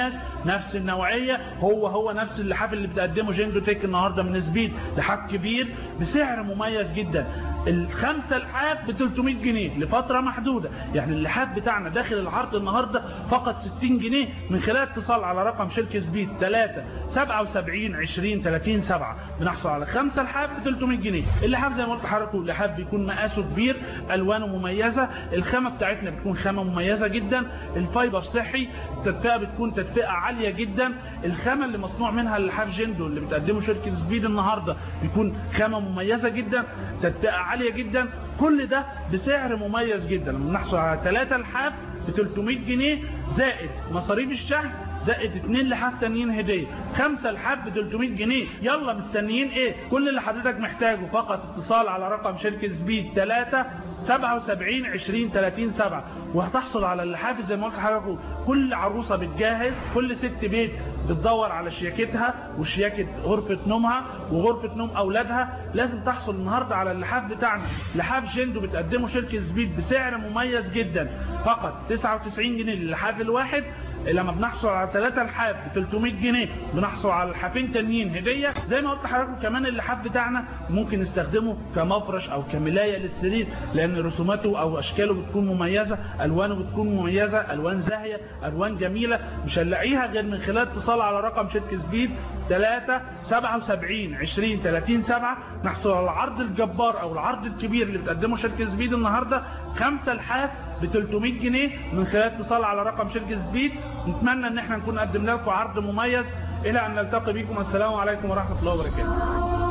نفس النوعيه، هو هو نفس اللحاف اللي بتقدمه جندو تك النهارده من سبيد، لحاف كبير بسعر مميز جدا. الخمسه لحاف ب ثلاثمائة جنيه لفتره محدوده، يعني اللحاف بتاعنا داخل العرض النهارده فقط ستين جنيه من خلال اتصال على رقم شركه سبيد ثلاثة سبعة سبعة عشرين ثلاثين سبعة بنحصل على خمسه لحاف ب ثلاثمائة جنيه. اللحاف زي ما قلت لحضراتكم اللحاف بيكون مقاسه كبير، الوانه مميزه، الخامه بتاعتنا بتكون خامه مميزه جدا، الفايبر صحي، التدفئه بتكون تدفئه عاليه جدا، الخامه اللي مصنوع منها اللحاف جندو اللي بتقدمه شركه سبيد النهارده بيكون خامه مميزه جدا، تدفئه عاليه جدا، كل ده بسعر مميز جدا. لما نحصل على ثلاثة لحاف ب ثلاثمائة جنيه زائد مصاريف الشحن زائد اتنين لحاف تانيين هديه، خمسه لحاف ب ثلاثمائة جنيه. يلا مستنيين ايه؟ كل اللي حضرتك محتاجه فقط اتصال على رقم شركه سبيد ثلاثة سبعة سبعة عشرين ثلاثين سبعة وهتحصل على اللحاف زي ما قلت لحضرتك. كل عروسه بتجهز، كل ست بيت بتدور على شياكتها وشياكه غرفه نومها وغرفه نوم اولادها، لازم تحصل النهارده على اللحاف بتاعنا. لحاف جندو بتقدمه شركه سبيد بسعر مميز جدا، فقط تسعة وتسعين جنيه للحاف الواحد. لما بنحصل على ثلاثة لحاف ب ثلاثمائة جنيه بنحصل على لحافين تانيين هديه. زي ما قلت لحضراتكم كمان اللحاف بتاعنا ممكن نستخدمه كمفرش او كملايه للسرير، لان رسوماته او اشكاله بتكون مميزه، الوانه بتكون مميزه، الوان زاهيه، الوان جميله، مش هنلاقيها غير من خلال اتصال على رقم شركه سبيد ثلاثة سبعة سبعة عشرين ثلاثين سبعة. نحصل على العرض الجبار او العرض الكبير اللي بتقدمه شركه سبيد النهارده، خمسه لحاف ب ثلاثمائة جنيه من خلال اتصال على رقم شركه سبيد. نتمنى ان احنا نكون قدمنا لكم عرض مميز. الى ان نلتقي بكم، السلام عليكم ورحمه الله وبركاته.